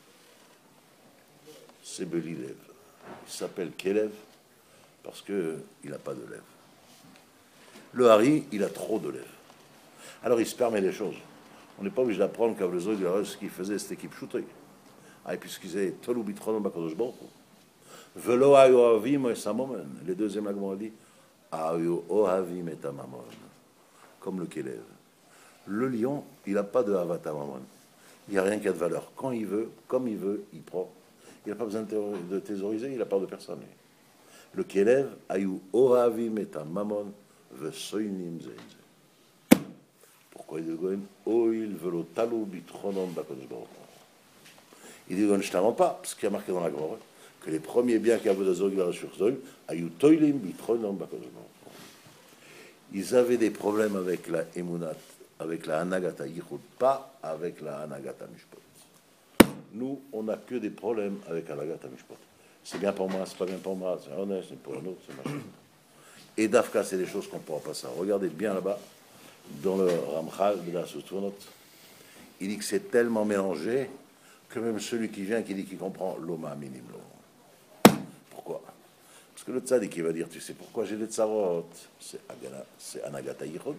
c'est Belilev. Il s'appelle kélev parce qu'il n'a pas de lèvres. Le hari, il a trop de lèvres. Alors il se permet des choses. On n'est pas obligé d'apprendre qu'à Vlezo, ce qu'il faisait, cette équipe shootée. Ah, et puisqu'il disait Tolou Bitron Bakadosh Baruch Hu. Velo Ayo Avim et Samomen. Les deuxièmes agmons dit Ayo Ohavim et Amamon. comme le Kélev. Le lion, il n'a pas de Havata Mamon. Il n'y a rien qui a de valeur. Quand il veut, comme il veut, il prend. Il n'a pas besoin de thésauriser, il n'a peur de personne. Le Kélev, Ayu Ohavim et Mamon, Vesoinim Zein. Pourquoi il dit Goïm Oil velo talou bitronom bakodesh baruch. Il dit Goïm, je ne t'invente pas, parce qu'il y a marqué dans la Gemara que les premiers biens qu'il y avait de Zog la sur Zoïm, Ayu Toilim bitronom bakodesh baruch. Ils avaient des problèmes avec la Emunat, avec la Hanagata Yichud, pas avec la Hanagata Mishpot. Nous, on n'a que des problèmes avec la Hanagata Mishpot. C'est bien pour moi, c'est pas bien pour moi, c'est honnête, c'est pour un autre, c'est machin. Et Dafka, c'est des choses qu'on ne pourra pas savoir. Regardez bien là-bas, dans le Ramchal de la Soutronot, il dit que c'est tellement mélangé que même celui qui vient, qui dit qu'il comprend l'Oma minime. Pourquoi? Parce que le tzaddik, qui va dire, tu sais pourquoi j'ai des tsarot? C'est Agana, c'est Hanagata Yichud.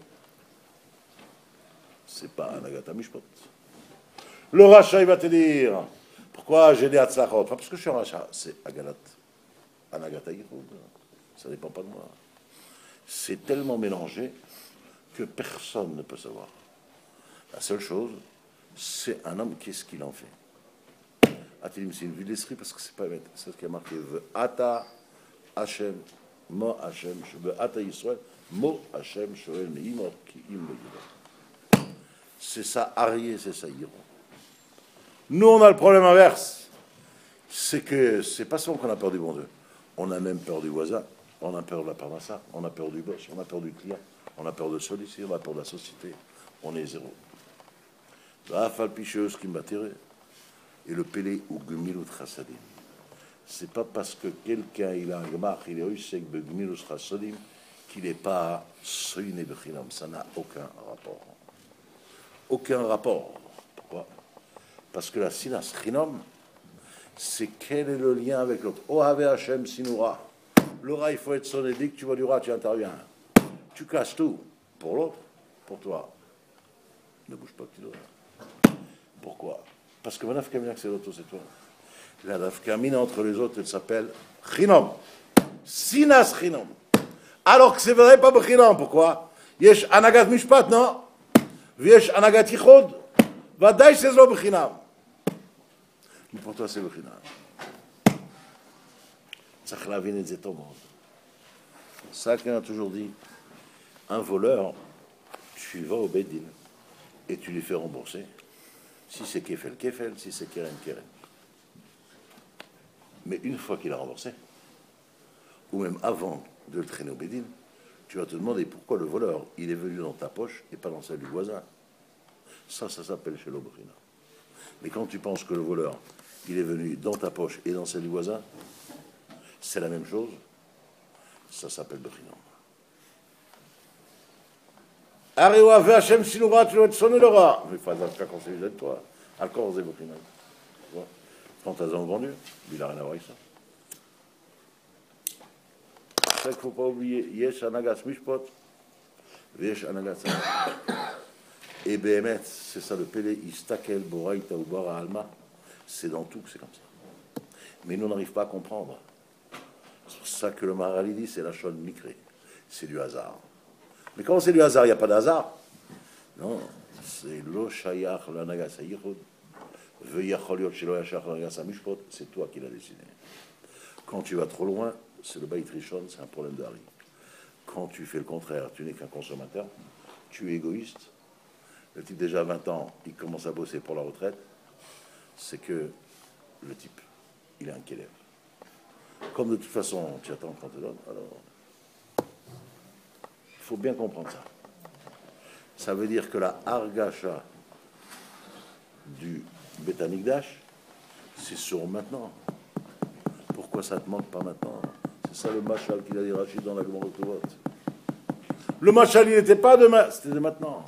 C'est pas Hanagata Mishpot. Le rachat, il va te dire, pourquoi j'ai des atzarot? Pas parce que je suis un rachat, c'est Aganat, Hanagata Yichud. Ça ne dépend pas de moi. C'est tellement mélangé que personne ne peut savoir. La seule chose, c'est un homme, qu'est-ce qu'il en fait? Atilim, c'est une vue d'esprit parce que c'est pas bête. C'est ce qui a marqué. Ata Hashem, Mo Hashem, Ata Yisrael, Mo Hashem, Shoel, Meimor, Ki Im Le. C'est ça, Arié, c'est ça, Hiron. Nous, on a le problème inverse. C'est que c'est pas seulement qu'on a peur du bon Dieu. On a même peur du voisin. On a peur de la parnassa, on a peur du boss, on a peur du client, on a peur de celui-ci, on a peur de la société. On est zéro. La falpicheuse qui m'a tiré. Et le pélé ou gmilut chassadim. C'est pas parce que quelqu'un il a un gmach, il est réussi avec gmilut chassadim qu'il n'est pas soyne bechinam. Ça n'a aucun rapport. Aucun rapport. Pourquoi? Parce que la sinas chinam, c'est quel est le lien avec l'autre. Ohave Hashem sinura. Le rat, il faut être sonné. Dès que tu vois du rat, tu interviens. Tu casses tout. Pour l'autre, pour toi. Ne bouge pas, petit doigt. Pourquoi? Parce que Manaf Kamina, c'est l'autre, c'est toi. La Manaf Kamina entre les autres, elle s'appelle Chinom. Sinas Chinom. Alors que c'est vrai, pas Chinom. Pourquoi? Yesh Anagat Mishpat, non? Yesh Anagat Yichod. Vadaï, c'est lo Bechinam. Mais pour toi, c'est Bechinam. Ça qu'on a toujours dit, un voleur, tu vas au Bedin et tu lui fais rembourser. Si c'est Kefel, Kefel, si c'est Keren, Keren. Mais une fois qu'il a remboursé, ou même avant de le traîner au Bedin, tu vas te demander pourquoi le voleur, il est venu dans ta poche et pas dans celle du voisin. Ça, ça s'appelle chez l'Obrina. Mais quand tu penses que le voleur, il est venu dans ta poche et dans celle du voisin, c'est la même chose, ça s'appelle Bechinam. Arriva ve Hashem sinura, tu dois être sonné le rat. Mais il faut faire quand c'est vis-à-vis de toi. Encore c'est Bechinam. Quand t'as un vendu, il n'a rien à voir avec ça. C'est ça qu'il ne faut pas oublier. Yesh anagas mishpot, veyesh anagas. Et B M S, c'est ça le pélé, istakel, boraïta ou bara alma. C'est dans tout que c'est comme ça. Mais nous, on n'arrive pas à comprendre. C'est pour ça que le Maharali dit, c'est la chose micrée. C'est du hasard. Mais quand c'est du hasard, il n'y a pas de hasard. Non, c'est lo shayach la nagasa yichud, veyachol yot shelo yashach la nagasa mishpot, c'est toi qui l'as décidé. Quand tu vas trop loin, c'est le Beit Rishon, c'est un problème d'Ari. Quand tu fais le contraire, tu n'es qu'un consommateur, tu es égoïste. Le type déjà à vingt ans, il commence à bosser pour la retraite, c'est que le type, il est un kélève. Comme de toute façon, tu attends qu'on te donne, alors il faut bien comprendre ça. Ça veut dire que la Argacha du Beth Amikdash, c'est sur maintenant. Pourquoi ça te manque pas maintenant? C'est ça le machal qu'il a dit Rachid dans la Gemara Tovot. Le machal, il n'était pas demain, c'était de maintenant.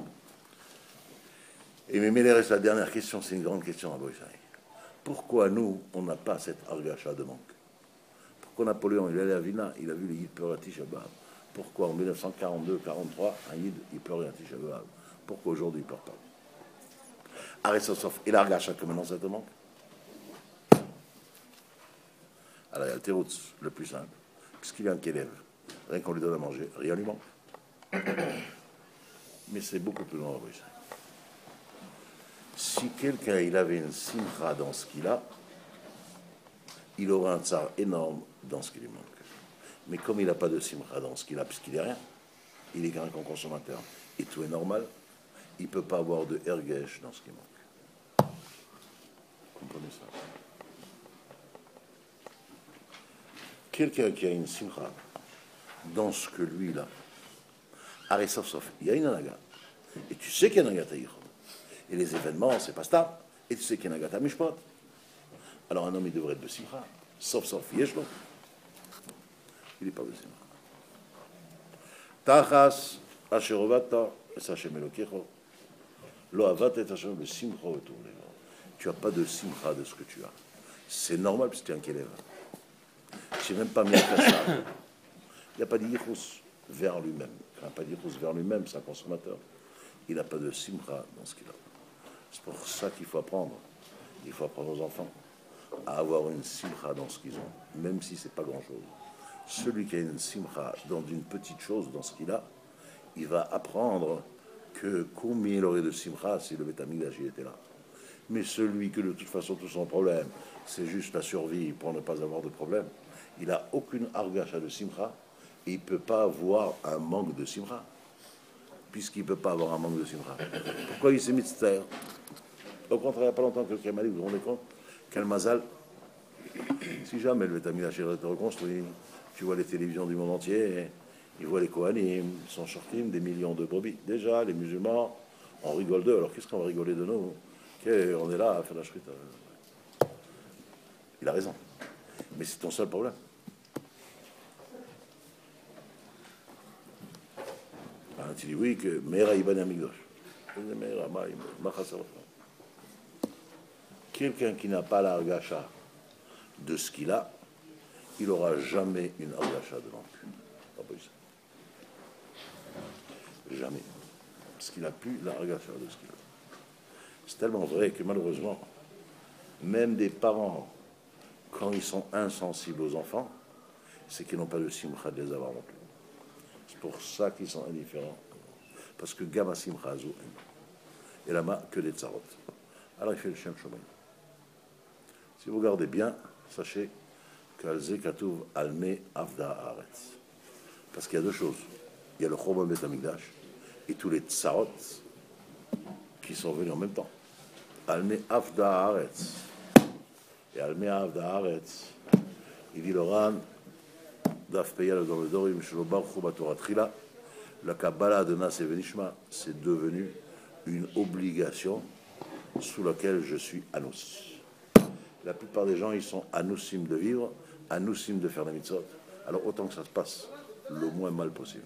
Et mais reste la dernière question, c'est une grande question à Boïsaï. Pourquoi nous, on n'a pas cette Argacha de manque? Pourquoi Napoléon, il est allé à Vilna, il a vu les Yid pleurer à Tisha B'Av? Pourquoi en mille neuf cent quarante-deux quarante-trois, un Yid, il pleurait à Tisha B'Av? Pourquoi aujourd'hui, il ne pleure pas? Arrête-sauf, et l'Argacha, que maintenant ça te manque? Alors il y a le Teroutz, le plus simple. Puisqu'il y a un Kélev, rien qu'on lui donne à manger, rien lui manque. Mais c'est beaucoup plus loin. Si quelqu'un il avait une simcha dans ce qu'il a, il aurait un tsar énorme dans ce qui lui manque. Mais comme il n'a pas de simcha dans ce qu'il a, puisqu'il n'est rien, il est qu'un consommateur, et tout est normal, il ne peut pas avoir de ergesh dans ce qui manque. Vous comprenez ça? Quelqu'un qui a une simcha dans ce que lui il a, arrête sauf sauf, il y a une anaga, et tu sais qu'il y a une anaga taïr, et les événements, c'est pas stable, et tu sais qu'il y a une anaga mishpat. Alors un homme, il devrait être de simcha, sauf sauf, yeshlo. Il n'est pas de simcha. Tachas, asherovata, sachem elokecho, lo avat et hashem le simcha autour des gens. Tu n'as pas de simcha de ce que tu as. C'est normal parce que tu es un kelev. Tu n'es même pas mis à ça. Il n'y a pas d'yichus vers lui-même. Il n'a pas d'yichus vers lui-même, c'est un consommateur. Il n'a pas de simcha dans ce qu'il a. C'est pour ça qu'il faut apprendre. Il faut apprendre aux enfants à avoir une simcha dans ce qu'ils ont, même si ce n'est pas grand-chose. Celui qui a une simcha dans une petite chose, dans ce qu'il a, il va apprendre que combien il aurait de simcha si le Beth Amikdash était là. Mais celui que de toute façon tout son problème, c'est juste la survie pour ne pas avoir de problème, il n'a aucune argacha de simcha et il ne peut pas avoir un manque de simcha. Puisqu'il ne peut pas avoir un manque de simcha. Pourquoi il s'est mis de terre? Au contraire, il n'y a pas longtemps que quelqu'un m'a dit, vous vous rendez compte, quel mazal, si jamais le Beth Amikdash est reconstruit, tu vois les télévisions du monde entier, ils voient les Kohanim, ils sont sortis des millions de brebis. Déjà, les musulmans, on rigole d'eux, alors qu'est-ce qu'on va rigoler de nous? Okay, on est là à faire la shrita. Il a raison. Mais c'est ton seul problème. Alors, tu dis oui, que Meira Ibn Amigdosh. Quelqu'un qui n'a pas la argacha de ce qu'il a, il n'aura jamais une argacha de l'encul. Jamais. Parce qu'il n'a plus la argacha de ce qu'il a. C'est tellement vrai que malheureusement, même des parents, quand ils sont insensibles aux enfants, c'est qu'ils n'ont pas de simcha de les avoir non plus. C'est pour ça qu'ils sont indifférents. Parce que Gamma Simcha Azou, et là-bas, que des tsarot. Alors il fait le Shem Shomayim. Si vous regardez bien, sachez qu'Alze Katouv Alme Avda Haaretz. Parce qu'il y a deux choses. Il y a le Chorban Beth Amikdash et tous les tsarot qui sont venus en même temps. Alme Avda Haaretz. Et Alme Avda Haaretz, il dit l'Oran, Daf Peyal dans le Dorim, Shlobar Chobatora Trila, la Kabbalah de Nas et Venishma, c'est devenu une obligation sous laquelle je suis anous. La plupart des gens, ils sont anousim de vivre, anousim de faire la mitzvot. Alors autant que ça se passe le moins mal possible.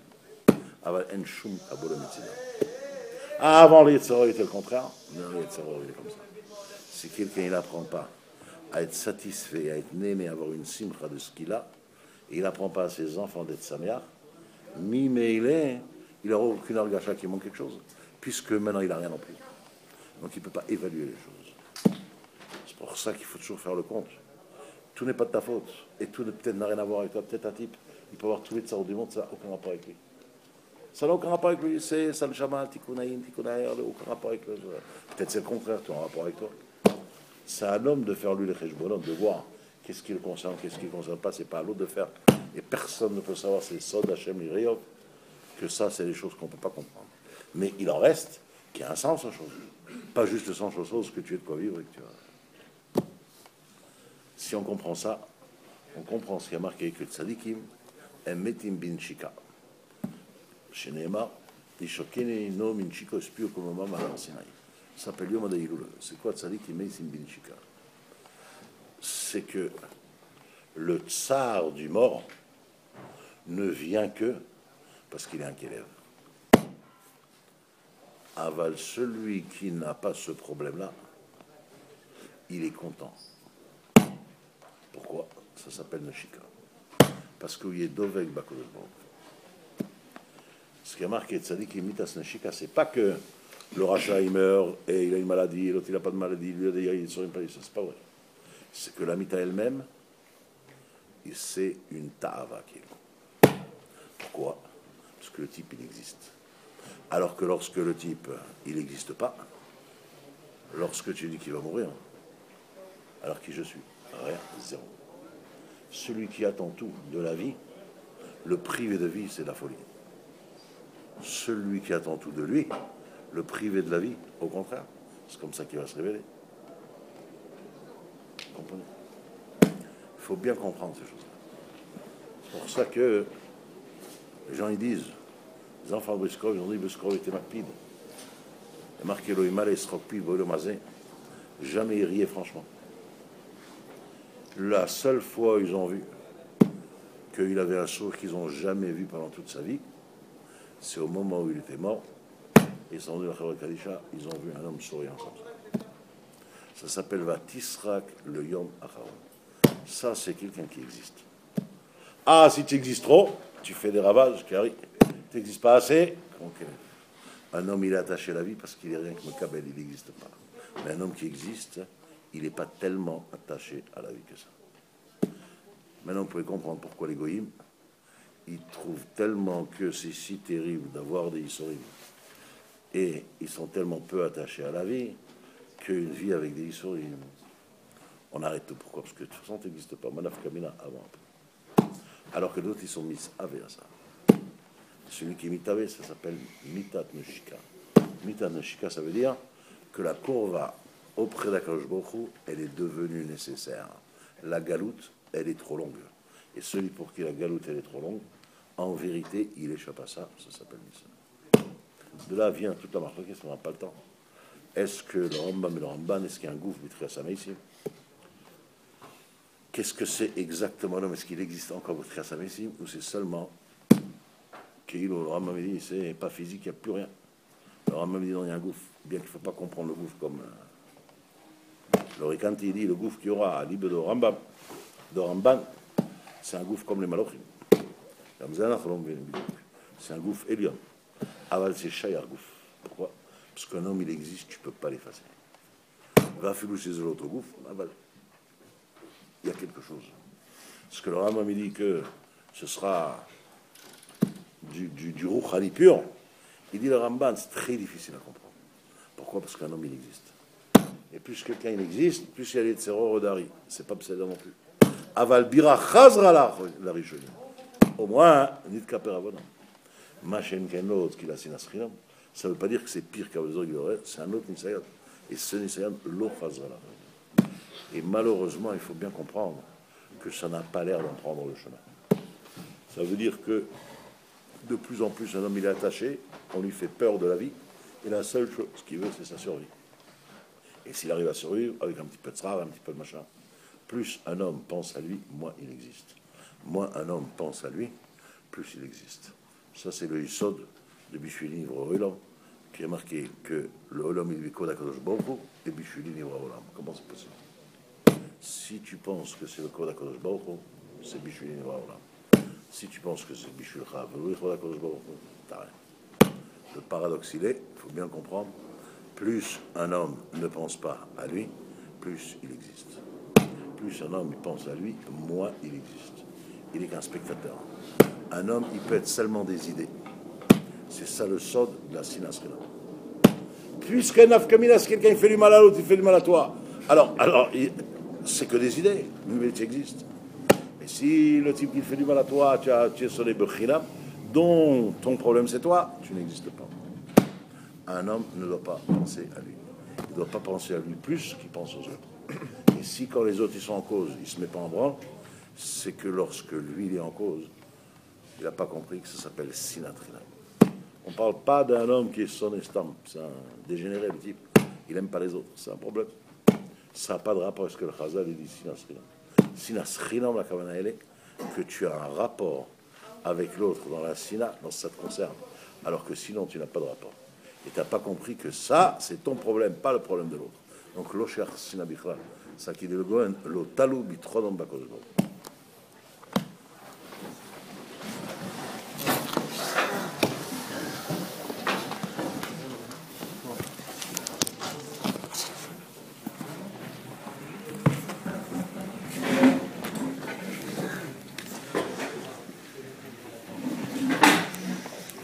Avant les Yetzirah, il était le contraire. Non, les Yetzirah, il est comme ça. Si quelqu'un il n'apprend pas à être satisfait, à être né, à avoir une simcha de ce qu'il a, et il n'apprend pas à ses enfants d'être saméach, mi mais il est, il n'aura aucune argacha qui manque quelque chose, puisque maintenant il n'a rien non plus. Donc il ne peut pas évaluer les choses. C'est pour ça qu'il faut toujours faire le compte. Tout n'est pas de ta faute, et tout peut-être n'a rien à voir avec toi. Peut-être un type, il peut avoir tous les tsarot du monde, ça n'a aucun rapport avec lui. Ça n'a aucun rapport avec lui, c'est Sal Shama, Tikkunaïm, Tikkunaïr, aucun rapport avec lui. Peut-être c'est le contraire, tout en rapport avec toi. C'est à l'homme de faire lui les cheshbonot, de voir qu'est-ce qui le concerne, qu'est-ce qui ne le concerne pas, c'est pas à l'autre de faire. Et personne ne peut savoir, c'est Sod Hashem L'Iriyot, que ça, c'est des choses qu'on ne peut pas comprendre. Mais il en reste qu'il y a un sens aux choses. Pas juste le sens aux choses que tu es de quoi vivre et que tu as. Si on comprend ça, on comprend ce qui a marqué que Tzadikim, Emetim bin Shika. Chez Neymar, Ishokene no min Shika spio comme maman à Sinaï. Ça s'appelle Yom HaDaïloul. C'est quoi Tzadikim Emetim bin Shika? C'est que le tsar du mort ne vient que parce qu'il est un kelev. Aval, celui qui n'a pas ce problème-là, il est content. Pourquoi? Ça s'appelle Neshika. Parce qu'il est Dovek Bakodesh Baruch. Ce qui a marqué Tzadik imitas Neshika, c'est pas que le rachat il meurt et il a une maladie, l'autre il n'a pas de maladie, lui il est sur une maladie, c'est pas vrai. C'est que la mita elle-même, c'est une ta'ava qui est. Pourquoi? Parce que le type il existe. Alors que lorsque le type, il n'existe pas, lorsque tu dis qu'il va mourir, alors qui je suis? Rien, zéro. Celui qui attend tout de la vie, le privé de vie, c'est la folie. Celui qui attend tout de lui, le privé de la vie, au contraire, c'est comme ça qu'il va se révéler. Vous comprenez? Il faut bien comprendre ces choses-là. C'est pour ça que les gens ils disent, les enfants de Briskov, ils ont dit Briskov était macpide. Il a marqué l'oïmal et srokpi, le mazé. Jamais il riait franchement. La seule fois où ils ont vu qu'il avait un sourire qu'ils n'ont jamais vu pendant toute sa vie, c'est au moment où il était mort. Ils sont venus à Chavra Kadisha, ils ont vu un homme souriant comme ça. Ça s'appelle Vatisrak le Yom Acharon. Ça, c'est quelqu'un qui existe. Ah, si tu existes trop, tu fais des ravages, car tu n'existes pas assez. Okay. Un homme, il est attaché à la vie parce qu'il est rien que Mekabel, il n'existe pas. Mais un homme qui existe, il n'est pas tellement attaché à la vie que ça. Maintenant, vous pouvez comprendre pourquoi les goïms, ils trouvent tellement que c'est si terrible d'avoir des Issorim. Et ils sont tellement peu attachés à la vie qu'une vie avec des Issorim, on arrête tout. Pourquoi? Parce que de toute façon, ça n'existe pas. Manaf Kamina avant. Alors que d'autres, ils sont mis avec à ça. Celui qui est mitavé, ça s'appelle mitat neshika. Mitat neshika, ça veut dire que la courva auprès d'Akadosh Baruch Hu, elle est devenue nécessaire. La galoute, elle est trop longue. Et celui pour qui la galoute, elle est trop longue, en vérité, il échappe à ça. Ça s'appelle Missa. De là vient toute la marque, on n'a pas le temps. Est-ce que le Rambam et le Ramban, est-ce qu'il y a un gouffre B'Tchias ici? Qu'est-ce que c'est exactement l'homme? Est-ce qu'il existe encore B'Tchias ici? Ou c'est seulement qu'il le Rambam dit c'est pas physique, il n'y a plus rien. Le Rambam dit non, il y a un gouffre. Bien qu'il ne faut pas comprendre le gouffre comme euh, le Rikanti dit le gouffre qu'il y aura à l'Ibn de Rambam, de Ramban, c'est un gouffre comme les Malochim. C'est un gouffre Elion. Aval c'est Shayar gouffre. Pourquoi? Parce qu'un homme il existe, tu ne peux pas l'effacer. Va filou chez l'autre gouffre, aval. Il y a quelque chose. Parce que le Rambam dit que ce sera du, du, du Rouchani pur. Il dit le Ramban, c'est très difficile à comprendre. Pourquoi? Parce qu'un homme il existe. Et plus quelqu'un il existe, plus il y a les tseror odari. C'est pas pseudo non plus. Aval bira chazra la rishonim. Au moins, nit kaper avonam. Machem ken l'autre qui la sinas chinam. Ça ne veut pas dire que c'est pire qu'Avezor Gilorel, c'est un autre Nisayan. Et ce Nisayan, lo chazra la. Et malheureusement, il faut bien comprendre que ça n'a pas l'air d'en prendre le chemin. Ça veut dire que de plus en plus, un homme il est attaché, on lui fait peur de la vie, et la seule chose qu'il veut, c'est sa survie. Et s'il arrive à survivre, avec un petit peu de srave, un petit peu de machin, plus un homme pense à lui, moins il existe. Moins un homme pense à lui, plus il existe. Ça, c'est le Yisod de Bishvili Nivra Olam, qui a marqué que le Olam il vit Kadosh Baruch Hu et Bishvili Nivra Olam. Comment c'est possible? Si tu penses que c'est le Kadosh Baruch Hu, c'est Bishvili Nivra Olam. Si tu penses que c'est Bishvil Chav, t'as rien. Le paradoxe, il est, il faut bien comprendre, plus un homme ne pense pas à lui, plus il existe. Plus un homme il pense à lui, moins il existe. Il n'est qu'un spectateur. Un homme, il peut être seulement des idées. C'est ça le sod de la sinasrina. Puisqu'un nafkamina, si quelqu'un fait du mal à l'autre, il fait du mal à toi. Alors, alors c'est que des idées, mais tu existes. Et si le type qui fait du mal à toi, tu, as, tu es sur les bechinam, dont ton problème c'est toi, tu n'existes pas. Un homme ne doit pas penser à lui. Il ne doit pas penser à lui plus qu'il pense aux autres. Et si quand les autres ils sont en cause, il ne se met pas en branle, c'est que lorsque lui il est en cause, il n'a pas compris que ça s'appelle sinatrina. On ne parle pas d'un homme qui est son estam, c'est un dégénéré le type. Il n'aime pas les autres, c'est un problème. Ça n'a pas de rapport avec ce que le Chazal dit sinasrina. Sinasrina, la kavana elle est que tu as un rapport avec l'autre dans la sina, dans ce que ça te concerne, alors que sinon tu n'as pas de rapport. Et tu n'as pas compris que ça, c'est ton problème, pas le problème de l'autre. Donc, lo cher sina bichla, ça qui est le goen, lo talou bitrodom bakosh.